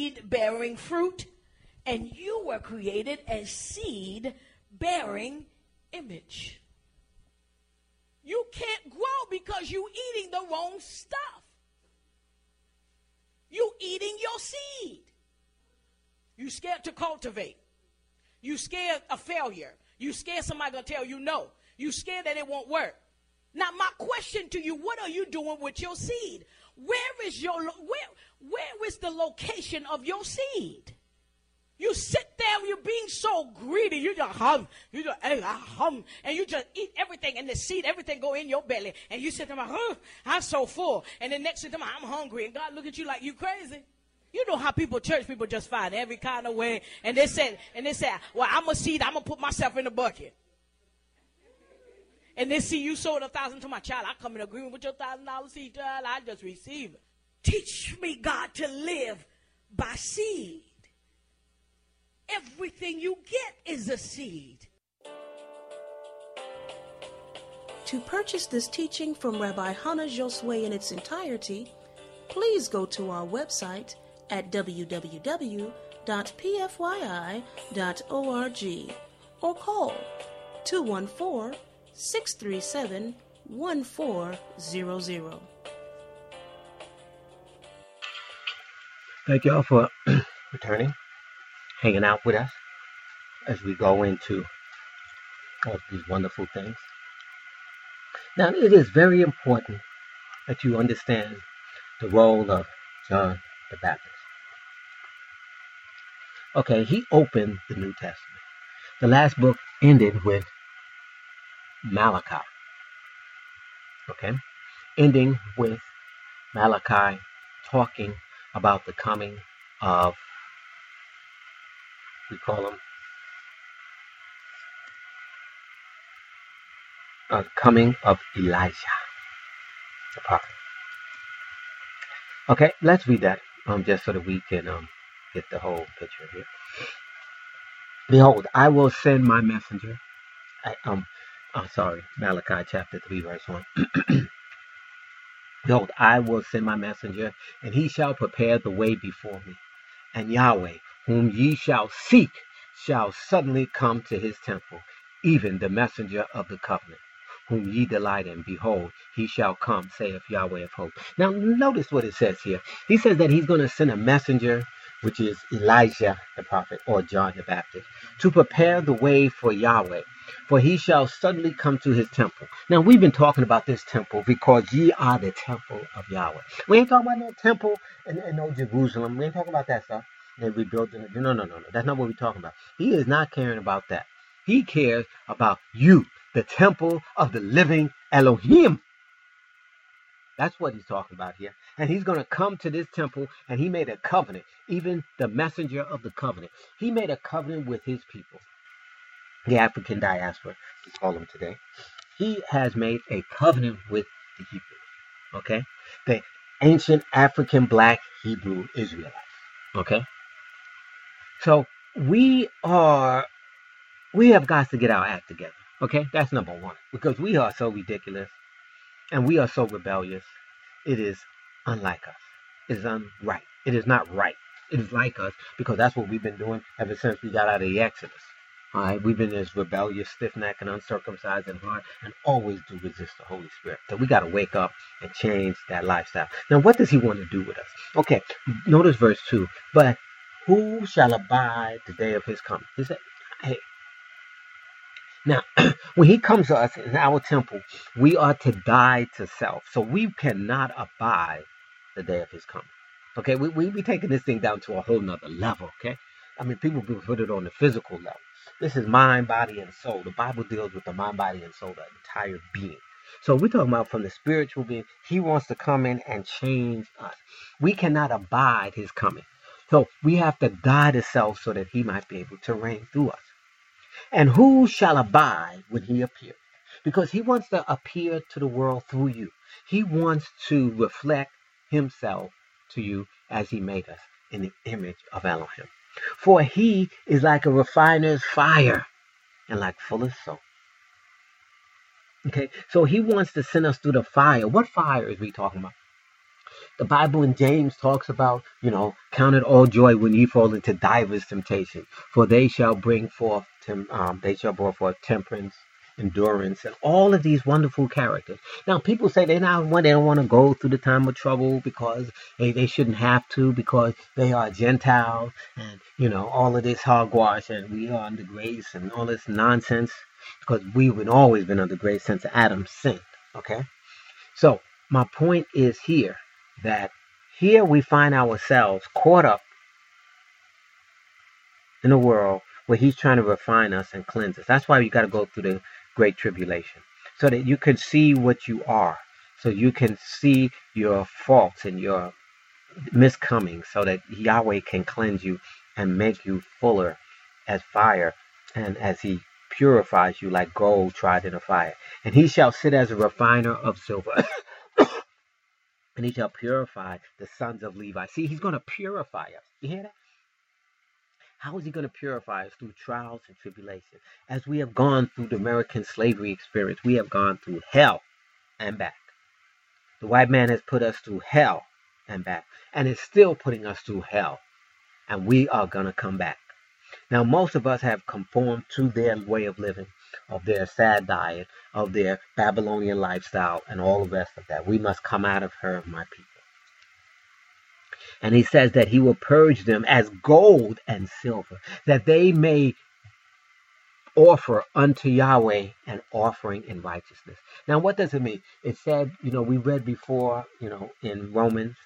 seed-bearing fruit, and you were created as seed-bearing image. You can't grow because you're eating the wrong stuff. You eating your seed. You scared to cultivate. You scared of failure. You scared somebody gonna tell you no. You scared that it won't work. Now my question to you, what are you doing with your seed? Where is your where where is the location of your seed? You sit there, you're being so greedy. You just hum, you just hey, I hum, and you just eat everything, and the seed, everything go in your belly, and you sit there, huh, I'm so full, and the next thing, I'm hungry, and God look at you like you crazy. You know how people, church people, just find every kind of way, and they said, and they say, well, I'm a seed, I'm gonna put myself in the bucket. And they see you sold a thousand to my child. I come in agreement with your thousand dollar seed, child. I just receive it. Teach me, God, to live by seed. Everything you get is a seed. To purchase this teaching from Rabbi Hannah Josue in its entirety, please go to our website at w w w dot p f y i dot org or call two one four, six three seven, one four zero zero. Thank you all for returning, hanging out with us as we go into all these wonderful things. Now, it is very important that you understand the role of John the Baptist. Okay, he opened the New Testament. The last book ended with Malachi. Okay, ending with Malachi talking about the coming of, we call him, uh, coming of Elijah, the prophet. Okay, let's read that um, just so that we can um, get the whole picture here. Behold, I will send my messenger. I, um, oh, sorry, Malachi chapter three, verse one. Behold, I will send my messenger, and he shall prepare the way before me. And Yahweh, whom ye shall seek, shall suddenly come to his temple, even the messenger of the covenant, whom ye delight in. Behold, he shall come, saith Yahweh of hosts. Now, notice what it says here. He says that he's going to send a messenger, which is Elijah the prophet, or John the Baptist, to prepare the way for Yahweh. For he shall suddenly come to his temple. Now, we've been talking about this temple because ye are the temple of Yahweh. We ain't talking about no temple in, in no Jerusalem. We ain't talking about that stuff. And we built it. No, no, no, no. That's not what we're talking about. He is not caring about that. He cares about you, the temple of the living Elohim. That's what he's talking about here. And he's going to come to this temple, and he made a covenant, even the messenger of the covenant. He made a covenant with his people, the African diaspora, we call them today. He has made a covenant with the Hebrews, okay? The ancient African black Hebrew Israelites, okay? So we are, we have got to get our act together, okay? That's number one, because we are so ridiculous and we are so rebellious. It is unlike us. It is unright. It is not right. It is like us because that's what we've been doing ever since we got out of the Exodus. All right, we've been this rebellious, stiff-necked, and uncircumcised in heart, and always do resist the Holy Spirit. So we got to wake up and change that lifestyle. Now, what does he want to do with us? Okay, notice verse two. But who shall abide the day of his coming? He said, hey. Now, when he comes to us in our temple, we are to die to self. So we cannot abide the day of his coming. Okay, we we, we taking this thing down to a whole nother level, okay? I mean, people put it on the physical level. This is mind, body, and soul. The Bible deals with the mind, body, and soul, the entire being. So we're talking about from the spiritual being. He wants to come in and change us. We cannot abide his coming. So we have to die to self so that he might be able to reign through us. And who shall abide when he appears? Because he wants to appear to the world through you. He wants to reflect himself to you as he made us in the image of Elohim. For he is like a refiner's fire and like fuller's soap. Okay, so he wants to send us through the fire. What fire is we talking about? The Bible in James talks about, you know, count it all joy when ye fall into divers temptation, for they shall bring forth, tem- um, they shall bring forth temperance endurance, and all of these wonderful characters. Now, people say they not they don't want to go through the time of trouble because they, they shouldn't have to because they are Gentiles and, you know, all of this hogwash and we are under grace and all this nonsense because we've always been under grace since Adam sinned, okay? So, my point is here that here we find ourselves caught up in a world where he's trying to refine us and cleanse us. That's why you got to go through the great tribulation, so that you can see what you are, so you can see your faults and your miscomings, so that Yahweh can cleanse you and make you fuller as fire, and as he purifies you like gold tried in a fire. And he shall sit as a refiner of silver. And he shall purify the sons of Levi. See, he's going to purify us. You hear that? How is he going to purify us? Through trials and tribulation. As we have gone through the American slavery experience, we have gone through hell and back. The white man has put us through hell and back, and is still putting us through hell. And we are going to come back. Now, most of us have conformed to their way of living, of their sad diet, of their Babylonian lifestyle, and all the rest of that. We must come out of her, my people. And he says that he will purge them as gold and silver, that they may offer unto Yahweh an offering in righteousness. Now, what does it mean? It said, you know, we read before, you know, in Romans,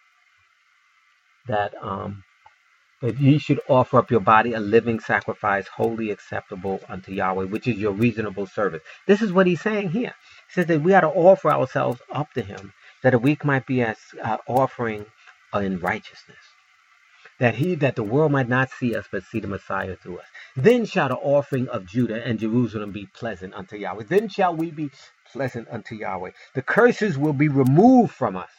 that um, that ye should offer up your body a living sacrifice, wholly acceptable unto Yahweh, which is your reasonable service. This is what he's saying here. He says that we ought to offer ourselves up to him, that a week might be as uh, offering in righteousness, that he that the world might not see us, but see the Messiah through us. Then shall the offering of Judah and Jerusalem be pleasant unto Yahweh. Then shall we be pleasant unto Yahweh. The curses will be removed from us.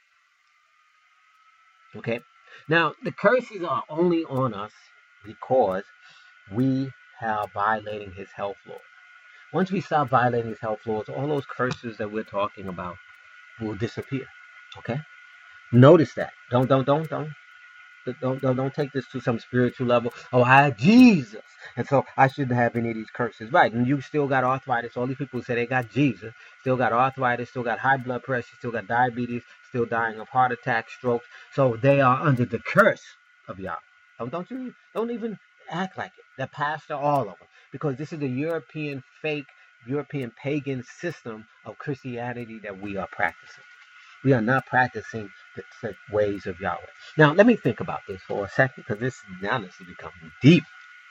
Okay? Now, the curses are only on us because we are violating his health laws. Once we stop violating his health laws, all those curses that we're talking about will disappear. Okay? Notice that. Don't, don't, don't, don't. Don't, don't, don't take this to some spiritual level. Oh, I have Jesus, and so I shouldn't have any of these curses. Right, and you still got arthritis. All these people who say they got Jesus still got arthritis, still got high blood pressure, still got diabetes, still dying of heart attacks, strokes. So they are under the curse of Yahweh. Don't, don't you? Don't even act like it. The pastor, all of them, because this is a European fake, European pagan system of Christianity that we are practicing. We are not practicing the, the ways of Yahweh. Now, let me think about this for a second, because this now this is becoming deep.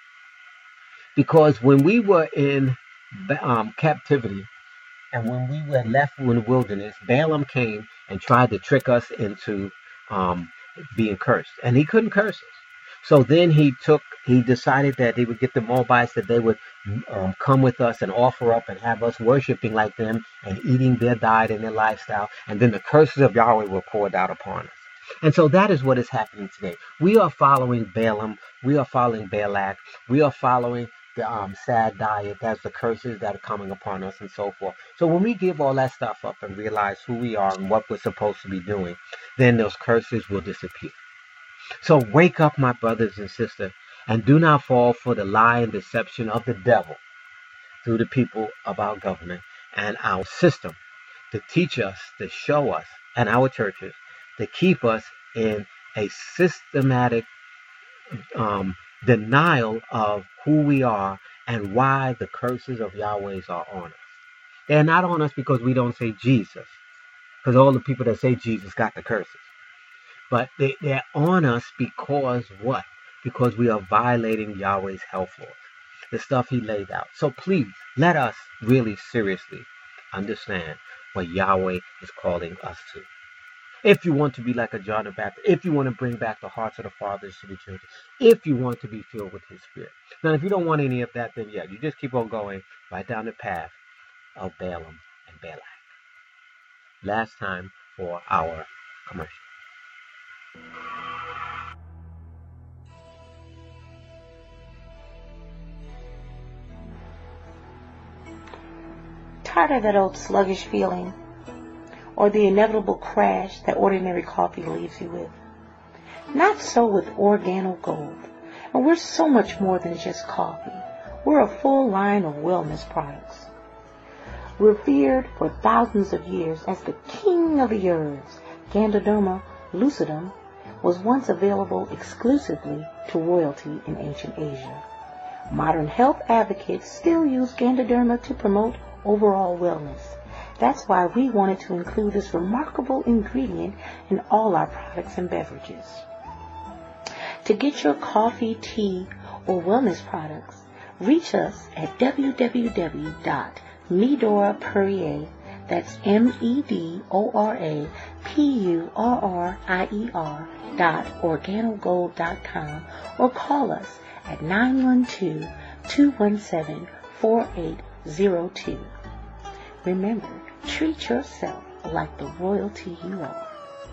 Because when we were in um, captivity, and when we were left in the wilderness, Balaam came and tried to trick us into um, being cursed, and he couldn't curse us. So then he took, he decided that he would get the Moabites, that they would um, come with us and offer up and have us worshiping like them and eating their diet and their lifestyle. And then the curses of Yahweh were poured out upon us. And so that is what is happening today. We are following Balaam. We are following Balak. We are following the um, sad diet. That's the curses that are coming upon us and so forth. So when we give all that stuff up and realize who we are and what we're supposed to be doing, then those curses will disappear. So wake up, my brothers and sisters, and do not fall for the lie and deception of the devil through the people of our government and our system to teach us, to show us, and our churches, to keep us in a systematic um, denial of who we are and why the curses of Yahweh are on us. They're not on us because we don't say Jesus, because all the people that say Jesus got the curses. But they, they're on us because what? Because we are violating Yahweh's health laws, the stuff he laid out. So please, let us really seriously understand what Yahweh is calling us to. If you want to be like a John the Baptist, if you want to bring back the hearts of the fathers to the children, if you want to be filled with his spirit. Now, if you don't want any of that, then yeah, you just keep on going right down the path of Balaam and Balak. Last time for our commercial. Tired of that old sluggish feeling, or the inevitable crash that ordinary coffee leaves you with? Not so with Organo Gold. And we're so much more than just coffee. We're a full line of wellness products. Revered for thousands of years as the king of the herbs, Ganoderma lucidum was once available exclusively to royalty in ancient Asia. Modern health advocates still use Ganoderma to promote overall wellness. That's why we wanted to include this remarkable ingredient in all our products and beverages. To get your coffee, tea, or wellness products, reach us at w w w dot medora purrier, that's M E D O R A P U R R I E R dot organogold dot com, or call us at nine one two, two one seven, four eight zero two. Remember, treat yourself like the royalty you are.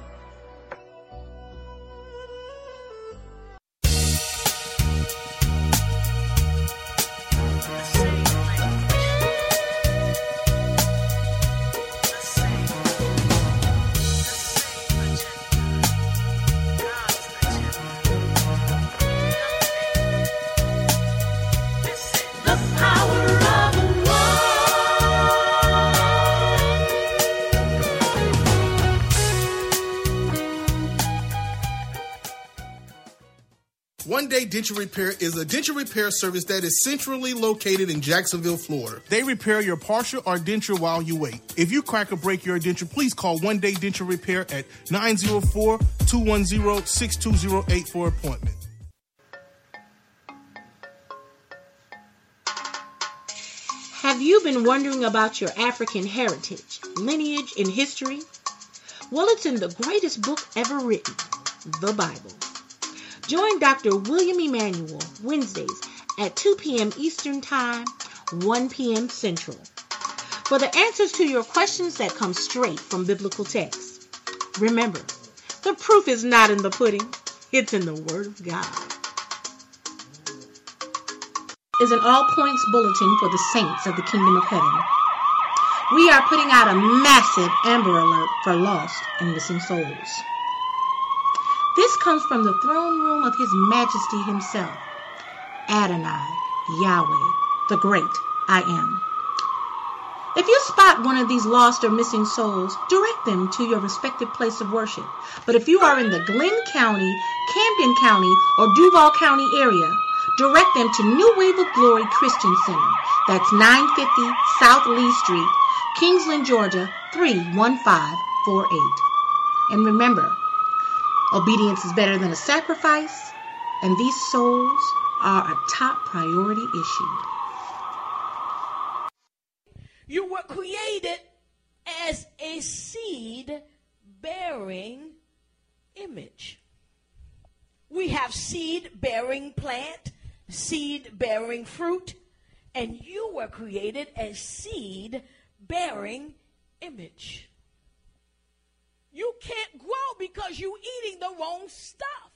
One Day Denture Repair is a denture repair service that is centrally located in Jacksonville, Florida. They repair your partial or denture while you wait. If you crack or break your denture, please call One Day Denture Repair at nine zero four, two one zero, six two zero eight for appointment. Have you been wondering about your African heritage, lineage, and history? Well, it's in the greatest book ever written, the Bible. Join Doctor William Emanuel Wednesdays at two p.m. Eastern Time, one p.m. Central, for the answers to your questions that come straight from biblical texts. Remember, the proof is not in the pudding, it's in the Word of God. Is an all-points bulletin for the saints of the Kingdom of Heaven. We are putting out a massive Amber Alert for lost and missing souls. This comes from the throne room of His Majesty Himself, Adonai, Yahweh, the great I Am. If you spot one of these lost or missing souls, direct them to your respective place of worship. But if you are in the Glenn County, Camden County, or Duval County area, direct them to New Wave of Glory Christian Center. That's nine fifty South Lee Street, Kingsland, Georgia, three one five four eight. And remember, obedience is better than a sacrifice, and these souls are a top priority issue. You were created as a seed-bearing image. We have seed-bearing plant, seed-bearing fruit, and you were created as seed-bearing image. You can't grow because you're eating the wrong stuff.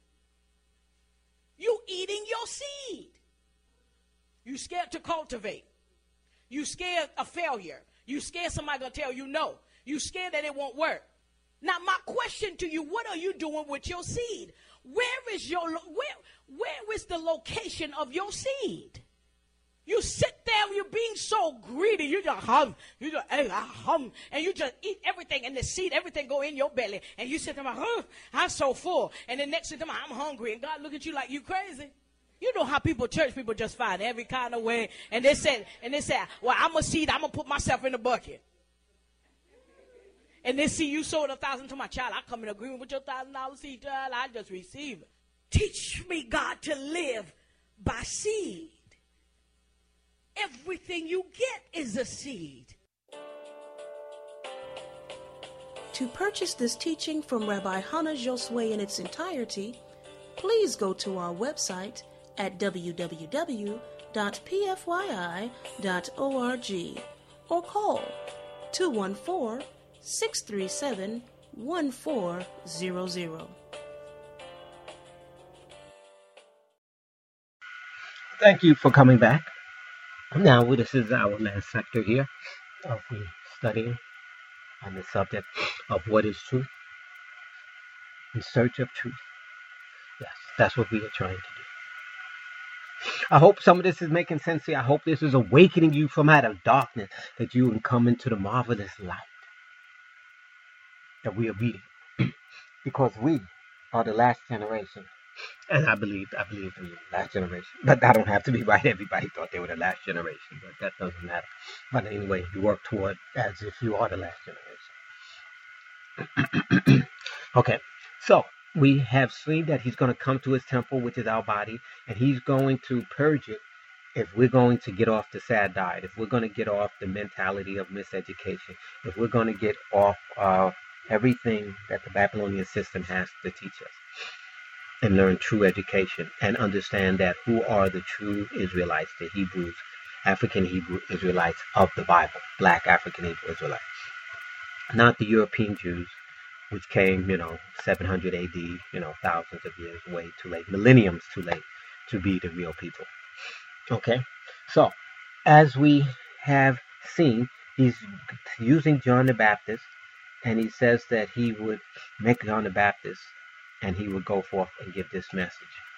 You're eating your seed. You're scared to cultivate. You're scared of failure. You're scared somebody going to tell you no. You're scared that it won't work. Now, my question to you, what are you doing with your seed? Where is your, where, where is the location of your seed? You sit there, you're being so greedy. You just hum, you just hey, hum, and you just eat everything, and the seed, everything go in your belly. And you sit there, like, huh, I'm so full. And then next thing, I'm hungry. And God look at you like you crazy. You know how people, church people just find every kind of way. And they said, and they say, well, I'm a seed, I'm going to put myself in the bucket. And they see you sold a thousand to my child. I come in agreement with your thousand dollar seed, child. I just receive it. Teach me, God, to live by seed. Everything you get is a seed. To purchase this teaching from Rabbi Hannah Josue in its entirety, please go to our website at w w w dot p f y i dot org or call two one four, six three seven, one four zero zero. Thank you for coming back. Now, this is our last sector here of the study on the subject of what is truth, in search of truth. Yes, that's what we are trying to do. I hope some of this is making sense to you. I hope this is awakening you from out of darkness, that you can come into the marvelous light that we are reading. Because we are the last generation. And I believe, I believe in the last generation. But I don't have to be right. Everybody thought they were the last generation, but that doesn't matter. But anyway, you work toward as if you are the last generation. Okay, so we have seen that he's going to come to his temple, which is our body, and he's going to purge it if we're going to get off the sad diet, if we're going to get off the mentality of miseducation, if we're going to get off of everything that the Babylonian system has to teach us, and learn true education and understand that who are the true Israelites, the Hebrews, African Hebrew Israelites of the Bible, black African Hebrew Israelites, not the European Jews, which came, you know, seven hundred A D, you know, thousands of years, way too late, millenniums too late to be the real people. Okay, so as we have seen, he's using John the Baptist, and he says that he would make John the Baptist and he would go forth and give this message.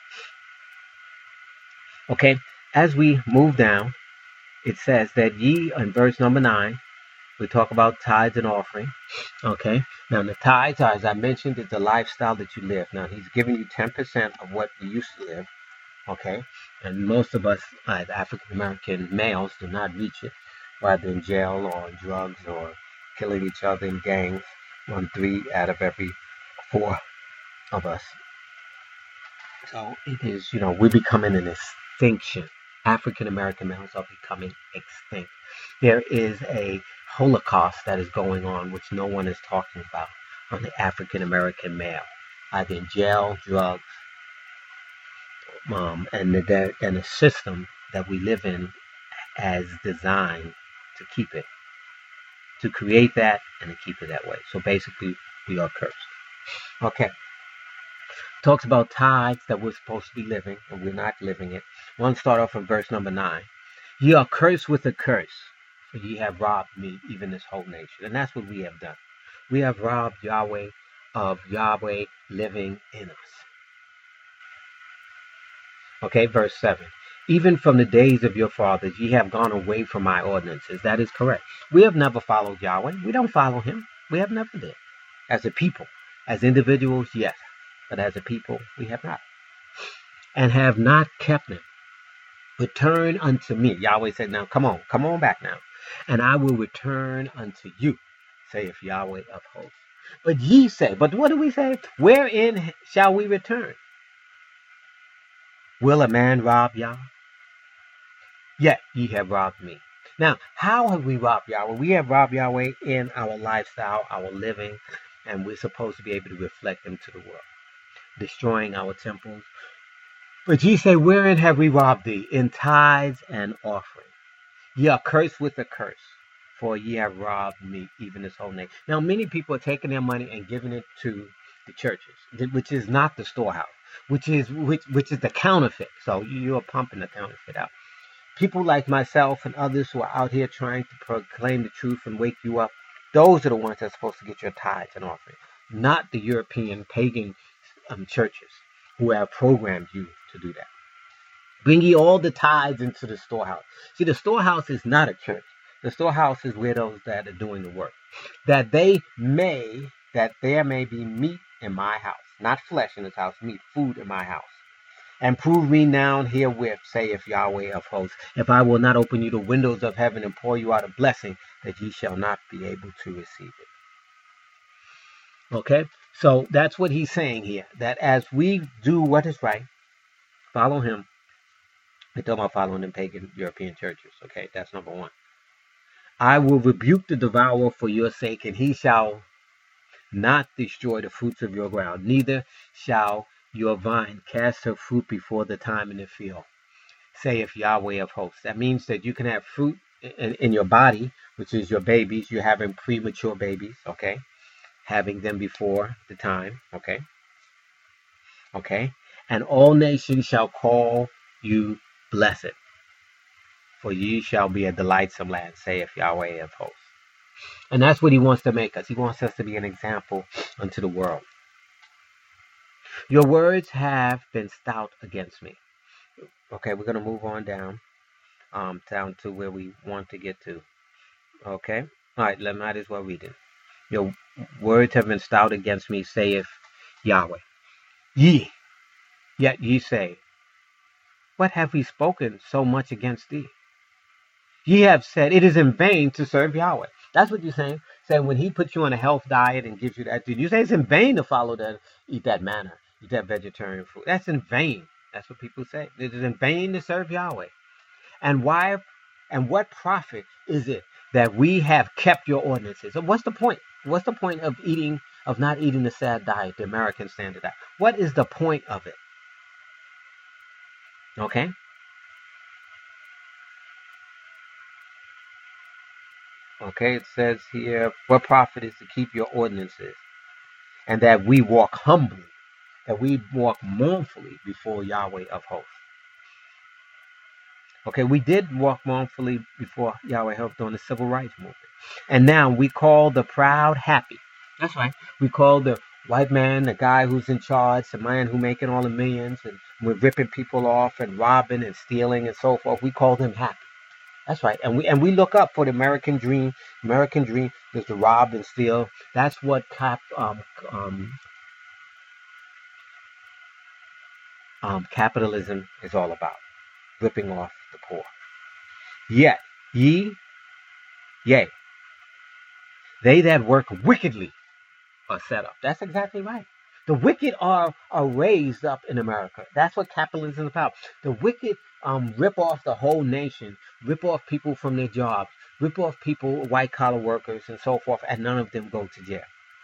Okay, as we move down, it says that ye, in verse number nine, we talk about tithes and offering. Okay, now the tithes, as I mentioned, is the lifestyle that you live. Now, he's giving you ten percent of what you used to live. Okay, and most of us, as African American males, do not reach it, whether in jail or drugs or killing each other in gangs. One, three out of every four of us. So it is, you know, we're becoming an extinction. African American males are becoming extinct. There is a Holocaust that is going on, which no one is talking about, on the African American male, either in jail, drugs, um, and the and the system that we live in as designed to keep it, to create that and to keep it that way. So basically, we are cursed. Okay. Talks about tithes that we're supposed to be living, and we're not living it. I want to start off from verse number nine. Ye are cursed with a curse, for ye have robbed me, even this whole nation. And that's what we have done. We have robbed Yahweh of Yahweh living in us. Okay, verse seven. Even from the days of your fathers, ye have gone away from my ordinances. That is correct. We have never followed Yahweh. We don't follow him. We have never did. As a people, as individuals, yes. But as a people, we have not. And have not kept them. Return unto me. Yahweh said, now come on, come on back now. And I will return unto you, saith Yahweh of hosts. But ye say, but what do we say? Wherein shall we return? Will a man rob Yahweh? Yet ye have robbed me. Now, how have we robbed Yahweh? We have robbed Yahweh in our lifestyle, our living, and we're supposed to be able to reflect him to the world, destroying our temples. But ye say, wherein have we robbed thee? In tithes and offering. Ye are cursed with a curse, for ye have robbed me, even this whole nation. Now, many people are taking their money and giving it to the churches, which is not the storehouse, which is which which is the counterfeit. So you are pumping the counterfeit out. People like myself and others who are out here trying to proclaim the truth and wake you up, those are the ones that are supposed to get your tithes and offering, not the European pagan um, churches who have programmed you to do that. Bring ye all the tithes into the storehouse. See, the storehouse is not a church. The storehouse is where those that are doing the work. That they may, that there may be meat in my house, not flesh in this house, meat, food in my house. And prove me now herewith, saith Yahweh of hosts, if I will not open you the windows of heaven and pour you out a blessing, that ye shall not be able to receive it. Okay, so that's what he's saying here, that as we do what is right, follow him. We're talking about following the pagan European churches. Okay, that's number one. I will rebuke the devourer for your sake, and he shall not destroy the fruits of your ground, neither shall your vine cast her fruit before the time in the field, saith Yahweh of hosts. That means that you can have fruit in, in your body, which is your babies. You're having premature babies, okay? Having them before the time, okay? Okay? And all nations shall call you blessed, for ye shall be a delightsome land, saith Yahweh of hosts. And that's what he wants to make us. He wants us to be an example unto the world. Your words have been stout against me. Okay, we're going to move on down, um, down to where we want to get to. Okay? All right, let might as well read it. Your words have been stout against me, saith Yahweh. Ye, yet ye say, what have we spoken so much against thee? Ye have said, it is in vain to serve Yahweh. That's what you're saying. Saying when he puts you on a health diet and gives you that, did you say it's in vain to follow that, eat that manna, eat that vegetarian food? That's in vain. That's what people say. It is in vain to serve Yahweh. And why, and what profit is it that we have kept your ordinances? So what's the point? What's the point of eating, of not eating the sad diet, the American standard diet? What is the point of it? Okay? Okay, it says here, what profit is to keep your ordinances, and that we walk humbly, that we walk mournfully before Yahweh of hosts. Okay, we did walk mournfully before Yahweh of hosts during the civil rights movement. And now we call the proud happy. That's right. We call the white man, the guy who's in charge, the man who's making all the millions, and we're ripping people off and robbing and stealing and so forth. We call them happy. That's right. And we and we look up for the American dream. American dream is to rob and steal. That's what cap, um, um, um, capitalism is all about. Ripping off the poor. Yet ye, yea, they that work wickedly are set up. That's exactly right. The wicked are, are raised up in America. That's what capitalism is about. The wicked um, rip off the whole nation, rip off people from their jobs, rip off people, white-collar workers, and so forth, and none of them go to jail.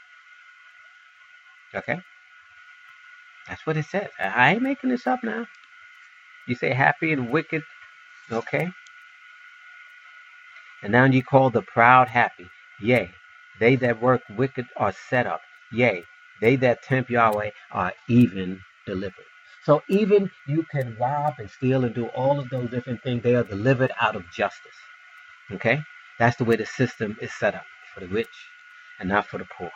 Okay? That's what it says. I ain't making this up now. You say happy and wicked, okay? And now you call the proud happy. Yea, they that work wicked are set up. Yea, they that tempt Yahweh are even delivered. So even you can rob and steal and do all of those different things. They are delivered out of justice. Okay? That's the way the system is set up. For the rich and not for the poor.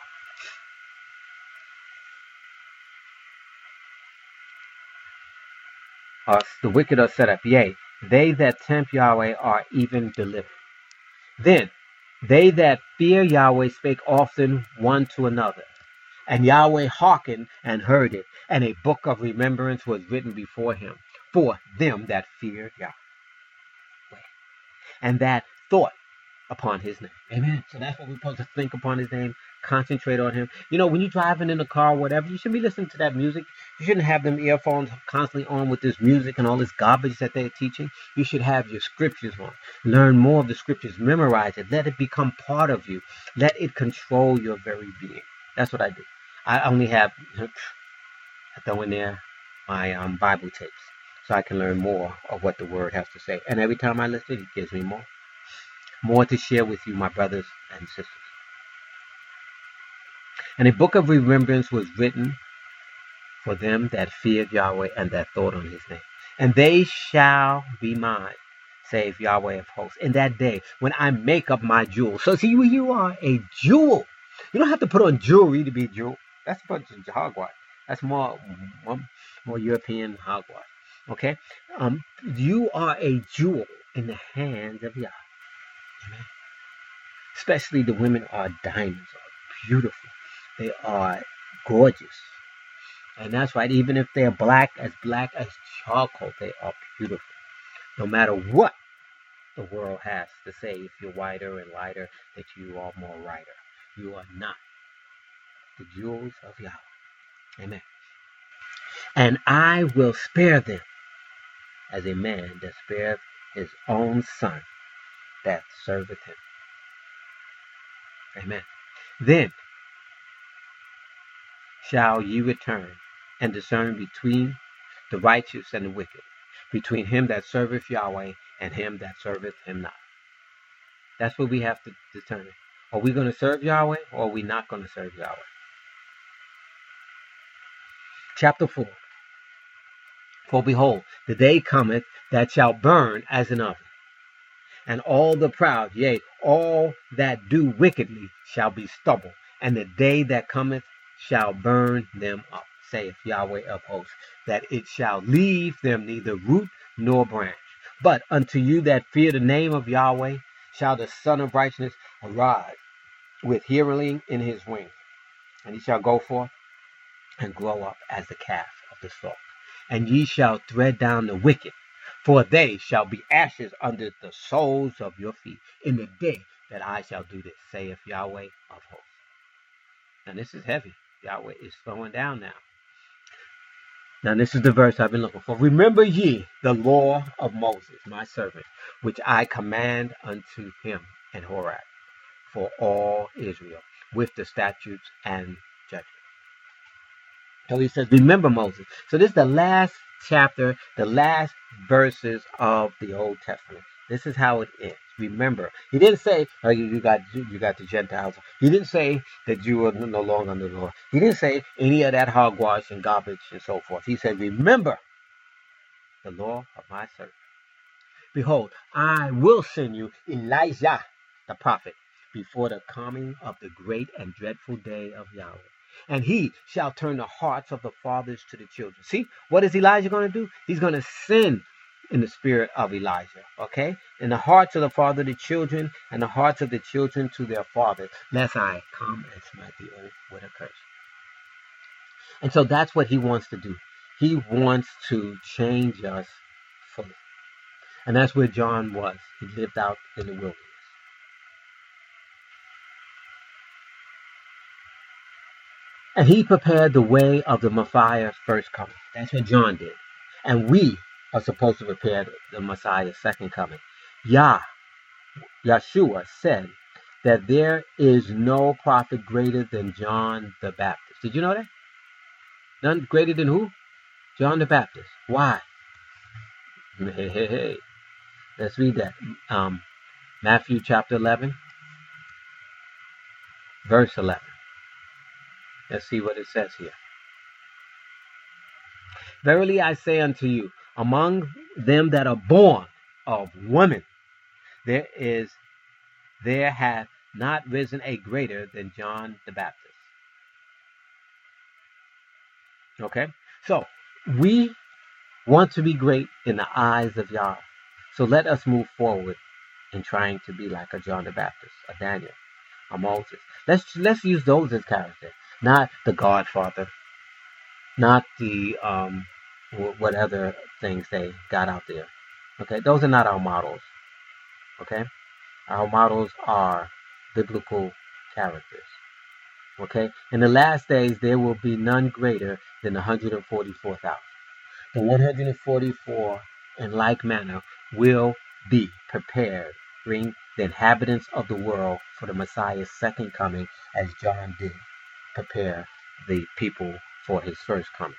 Uh, the wicked are set up. Yea, they that tempt Yahweh are even delivered. Then, they that fear Yahweh spake often one to another. And Yahweh hearkened and heard it, and a book of remembrance was written before him, for them that feared Yahweh, and that thought upon his name. Amen. So that's what we're supposed to think upon his name, concentrate on him. You know, when you're driving in the car or whatever, you should be listening to that music. You shouldn't have them earphones constantly on with this music and all this garbage that they're teaching. You should have your scriptures on. Learn more of the scriptures. Memorize it. Let it become part of you. Let it control your very being. That's what I do. I only have, I throw in there my um, Bible tapes so I can learn more of what the word has to say. And every time I listen, it gives me more. More to share with you, my brothers and sisters. And a book of remembrance was written for them that feared Yahweh and that thought on his name. And they shall be mine, saith Yahweh of hosts, in that day when I make up my jewels. So see, you, you are a jewel. You don't have to put on jewelry to be a jewel. That's a bunch of hogwash. That's more, more, more European hogwash. Okay? Um, you are a jewel in the hands of Yahweh. Amen. Especially the women are diamonds, are beautiful. They are gorgeous. And that's right, even if they're black, as black as charcoal, they are beautiful. No matter what the world has to say, if you're whiter and lighter, that you are more righter. You are not. The jewels of Yahweh. Amen. And I will spare them as a man that spareth his own son that serveth him. Amen. Then shall ye return and discern between the righteous and the wicked, between him that serveth Yahweh and him that serveth him not. That's what we have to determine. Are we going to serve Yahweh or are we not going to serve Yahweh? Chapter four. For behold, the day cometh that shall burn as an oven, and all the proud, yea, all that do wickedly shall be stubble, and the day that cometh shall burn them up, saith Yahweh of hosts, that it shall leave them neither root nor branch. But unto you that fear the name of Yahweh shall the Son of Righteousness arise with healing in his wings. And he shall go forth and grow up as the calf of the stalk. And ye shall tread down the wicked, for they shall be ashes under the soles of your feet in the day that I shall do this, saith Yahweh of hosts. And this is heavy. Yahweh is slowing down now. Now this is the verse I've been looking for. Remember ye the law of Moses, my servant, which I command unto him in Horeb for all Israel, with the statutes and judgments. So he says, remember Moses. So this is the last chapter, the last verses of the Old Testament. This is how it ends. Remember, he didn't say, oh, you, you got you got the Gentiles. He didn't say that you are no longer under the law. He didn't say any of that hogwash and garbage and so forth. He said, remember the law of my servant. Behold, I will send you Elijah, the prophet, before the coming of the great and dreadful day of Yahweh. And he shall turn the hearts of the fathers to the children. See, what is Elijah going to do? He's going to send in the spirit of Elijah, okay? In the hearts of the father to children, and the hearts of the children to their fathers, lest I come and smite the earth with a curse. And so that's what he wants to do. He wants to change us fully. And that's where John was. He lived out in the wilderness. And he prepared the way of the Messiah's first coming. That's what John did. And we are supposed to prepare the Messiah's second coming. Yah, Yeshua said that there is no prophet greater than John the Baptist. Did you know that? None greater than who? John the Baptist. Why? Hey, hey, hey. Let's read that. Um, Matthew chapter eleven, verse eleven. Let's see what it says here. Verily I say unto you, among them that are born of women, there is, there hath not risen a greater than John the Baptist. Okay? So, we want to be great in the eyes of Yah. So let us move forward in trying to be like a John the Baptist, a Daniel, a Moses. Let's, let's use those as characters. Not the Godfather, not the um, what other things they got out there. Okay, those are not our models. Okay, our models are biblical characters. Okay, in the last days there will be none greater than the one hundred forty-four thousand. The one hundred forty-four, in like manner, will be prepared, bring the inhabitants of the world for the Messiah's second coming, as John did prepare the people for his first coming.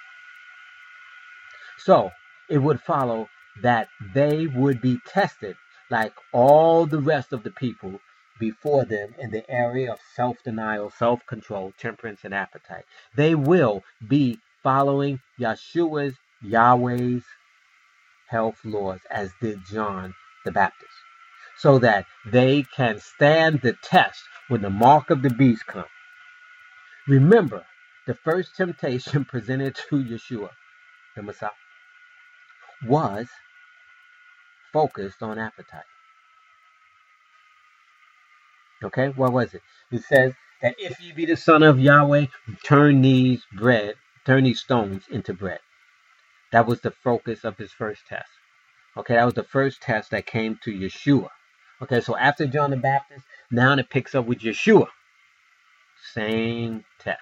So it would follow that they would be tested like all the rest of the people before them in the area of self-denial, self-control, temperance, and appetite. They will be following Yeshua's, Yahweh's health laws, as did John the Baptist, so that they can stand the test when the mark of the beast comes. Remember, the first temptation presented to Yeshua, the Messiah, was focused on appetite. Okay, what was it? It says that if you be the son of Yahweh, turn these bread, turn these stones into bread. That was the focus of his first test. Okay, that was the first test that came to Yeshua. Okay, so after John the Baptist, now it picks up with Yeshua. Same test.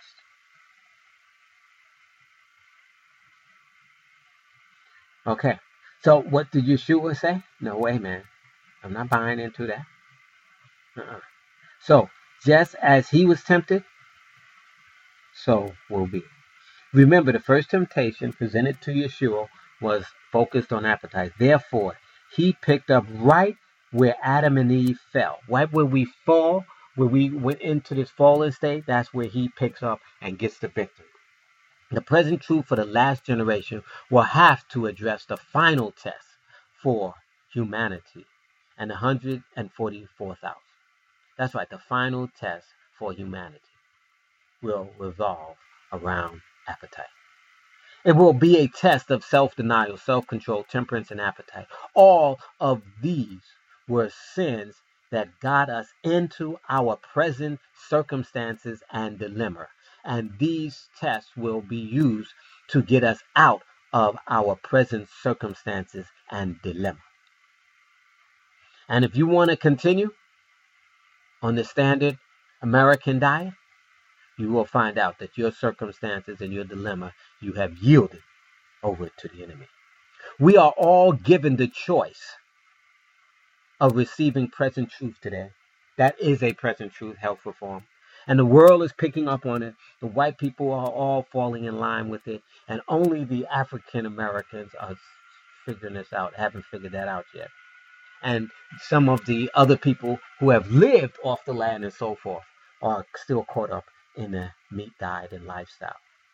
Okay, so what did Yeshua say? No way, man. I'm not buying into that. Uh-uh. So, just as he was tempted, so will be. Remember, the first temptation presented to Yeshua was focused on appetite. Therefore, he picked up right where Adam and Eve fell. Right where we fall, where we went into this fallen state, that's where he picks up and gets the victory. The present truth for the last generation will have to address the final test for humanity and the one hundred forty-four thousand. That's right, the final test for humanity will revolve around appetite. It will be a test of self-denial, self-control, temperance, and appetite. All of these were sins that got us into our present circumstances and dilemma. And these tests will be used to get us out of our present circumstances and dilemma. And if you want to continue on the standard American diet, you will find out that your circumstances and your dilemma, you have yielded over to the enemy. We are all given the choice of receiving present truth today. That is a present truth, health reform. And the world is picking up on it. The white people are all falling in line with it. And only the African Americans are figuring this out, haven't figured that out yet. And some of the other people who have lived off the land and so forth are still caught up in the meat diet and lifestyle.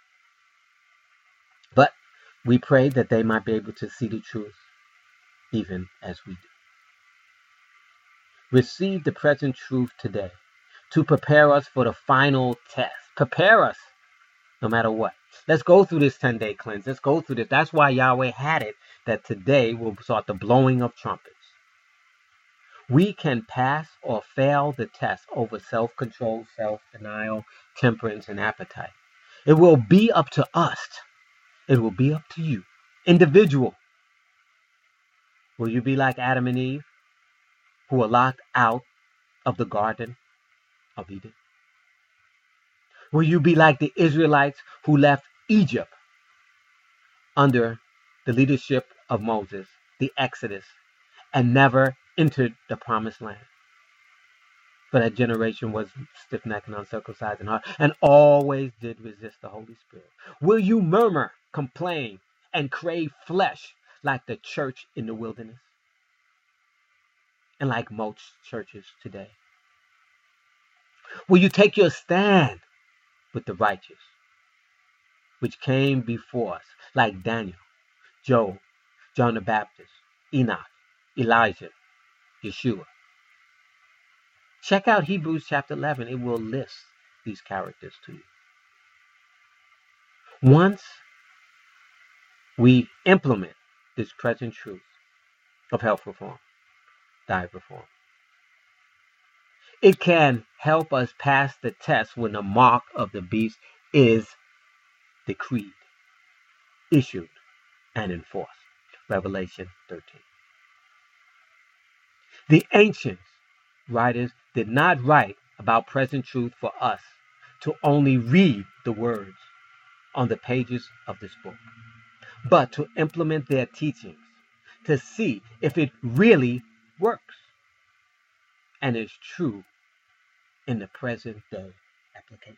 But we pray that they might be able to see the truth even as we do. Receive the present truth today to prepare us for the final test. Prepare us no matter what. Let's go through this ten-day cleanse. Let's go through this. That's why Yahweh had it that today will start the blowing of trumpets. We can pass or fail the test over self-control, self-denial, temperance, and appetite. It will be up to us. It will be up to you. Individual. Will you be like Adam and Eve, who were locked out of the Garden of Eden? Will you be like the Israelites who left Egypt under the leadership of Moses, the Exodus, and never entered the promised land? For that generation was stiff-necked and uncircumcised in heart, and always did resist the Holy Spirit. Will you murmur, complain, and crave flesh like the church in the wilderness? And like most churches today? Will you take your stand with the righteous, which came before us, like Daniel, Job, John the Baptist, Enoch, Elijah, Yeshua? Check out Hebrews chapter eleven. It will list these characters to you. Once we implement this present truth of health reform, diet reform, it can help us pass the test when the mark of the beast is decreed, issued, and enforced. Revelation thirteen. The ancients writers did not write about present truth for us to only read the words on the pages of this book, but to implement their teachings, to see if it really works and is true in the present day application.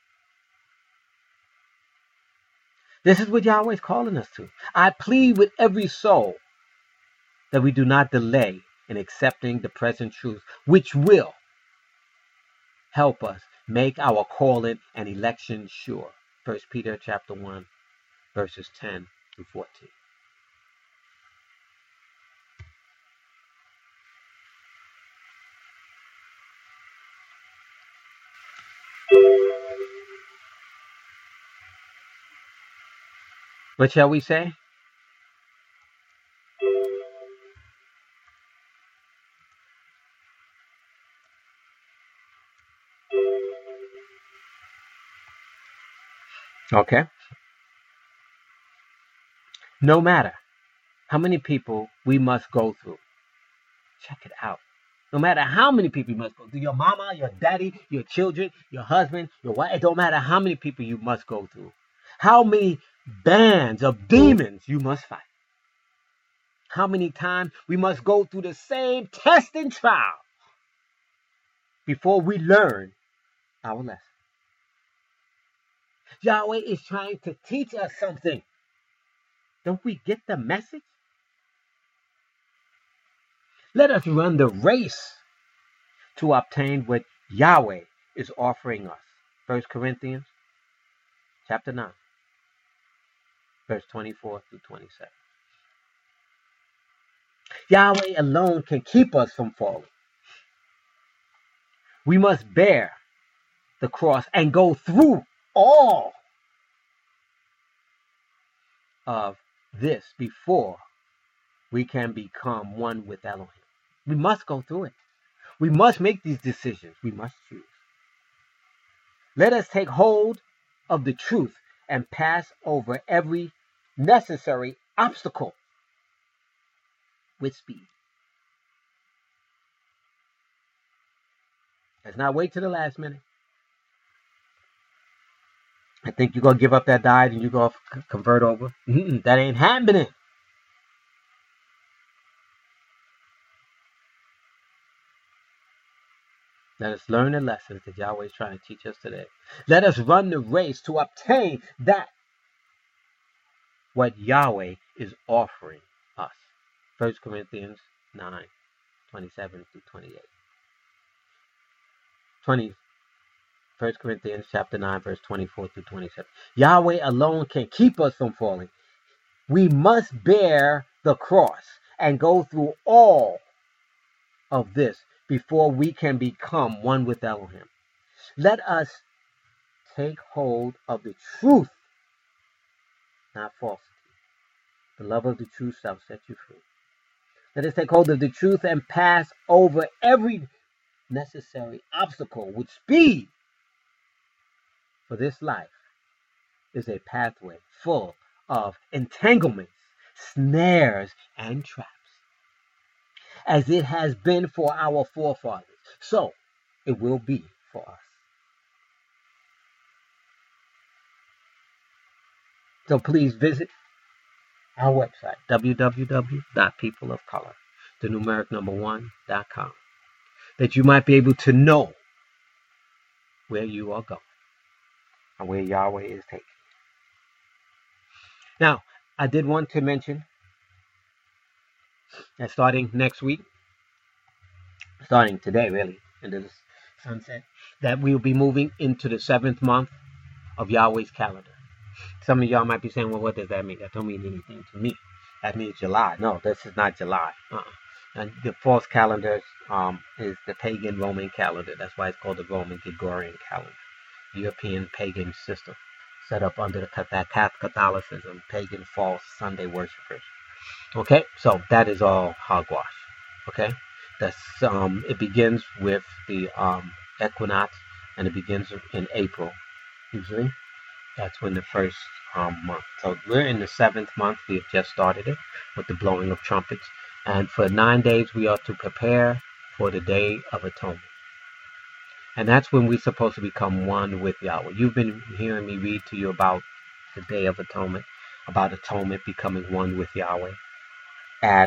This is what Yahweh is calling us to. I plead with every soul that we do not delay in accepting the present truth, which will help us make our calling and election sure. First Peter chapter one, verses ten through fourteen. What shall we say? Okay. No matter how many people we must go through, check it out. No matter how many people you must go through, your mama, your daddy, your children, your husband, your wife, it don't matter how many people you must go through. How many bands of demons you must fight. How many times we must go through the same test and trial before we learn our lesson. Yahweh is trying to teach us something. Don't we get the message? Let us run the race to obtain what Yahweh is offering us. First Corinthians chapter nine, verse twenty-four through twenty-seven. Yahweh alone can keep us from falling. We must bear the cross and go through all of this before we can become one with Elohim. We must go through it. We must make these decisions. We must choose. Let us take hold of the truth and pass over every necessary obstacle with speed. Let's not wait till the last minute. I think you're going to give up that diet and you're going to convert over. Mm-mm, that ain't happening. Let us learn the lessons that Yahweh is trying to teach us today. Let us run the race to obtain that what Yahweh is offering us. First Corinthians nine, twenty-seven through twenty-eight. twenty, First Corinthians chapter nine, verse twenty-four through twenty-seven. Yahweh alone can keep us from falling. We must bear the cross and go through all of this before we can become one with Elohim. Let us take hold of the truth, not falsity. The love of the truth shall set you free. Let us take hold of the truth and pass over every necessary obstacle with speed. For this life is a pathway full of entanglements, snares, and traps, as it has been for our forefathers, so it will be for us. So please visit our website, w w w dot people of color, the numeric number one dot com, that you might be able to know where you are going and where Yahweh is taking you. Now, I did want to mention that starting next week, starting today really, into the sunset, that we will be moving into the seventh month of Yahweh's calendar. Some of y'all might be saying, well, what does that mean? That don't mean anything to me. That means July. No, this is not July. Uh-uh. And the false calendar um, is the pagan Roman calendar. That's why it's called the Roman Gregorian calendar. European pagan system set up under the Catholicism, pagan false Sunday worshipers. Okay, so that is all hogwash. Okay, that's um, it begins with the um, equinox, and it begins in April. Usually, that's when the first um, month. So we're in the seventh month. We have just started it with the blowing of trumpets, and for nine days we are to prepare for the Day of Atonement. And that's when we're supposed to become one with Yahweh. You've been hearing me read to you about the Day of Atonement, about atonement, becoming one with Yahweh, at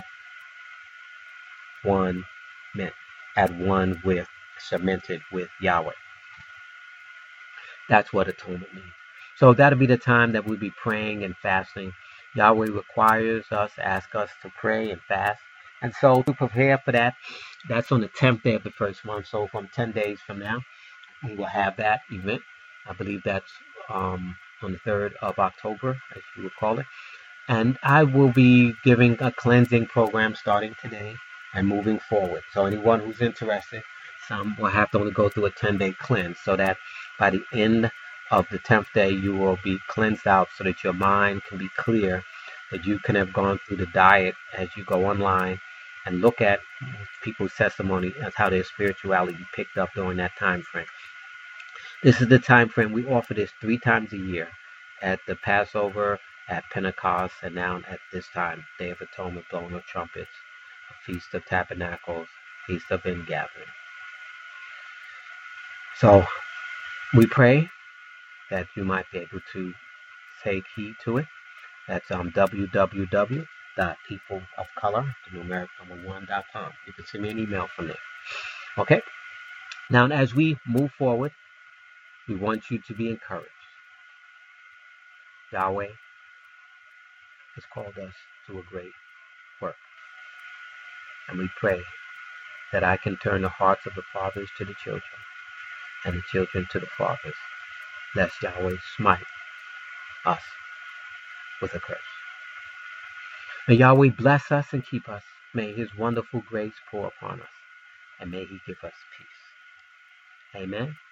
one meant, at one with, cemented with Yahweh. That's what atonement means. So that'll be the time that we'll be praying and fasting. Yahweh requires us, asks us to pray and fast. And so to prepare for that, that's on the tenth day of the first month. So from ten days from now, we will have that event. I believe that's um, on the third of October, as you would call it. And I will be giving a cleansing program starting today and moving forward. So anyone who's interested, some will have to only go through a ten-day cleanse, so that by the end of the tenth day, you will be cleansed out so that your mind can be clear, that you can have gone through the diet as you go online and look at people's testimony as how their spirituality picked up during that time frame. This is the time frame. We offer this three times a year, at the Passover, at Pentecost, and now at this time, Day of Atonement, blowing of trumpets, Feast of Tabernacles, Feast of Ingathering. So we pray that you might be able to take heed to it. That's um, w w w dot people of color, the numeric number one dot com. You can send me an email from there. Okay? Now, as we move forward, we want you to be encouraged. Yahweh has called us to a great work. And we pray that I can turn the hearts of the fathers to the children, and the children to the fathers, lest Yahweh smite us with a curse. May Yahweh bless us and keep us. May his wonderful grace pour upon us, and may he give us peace. Amen.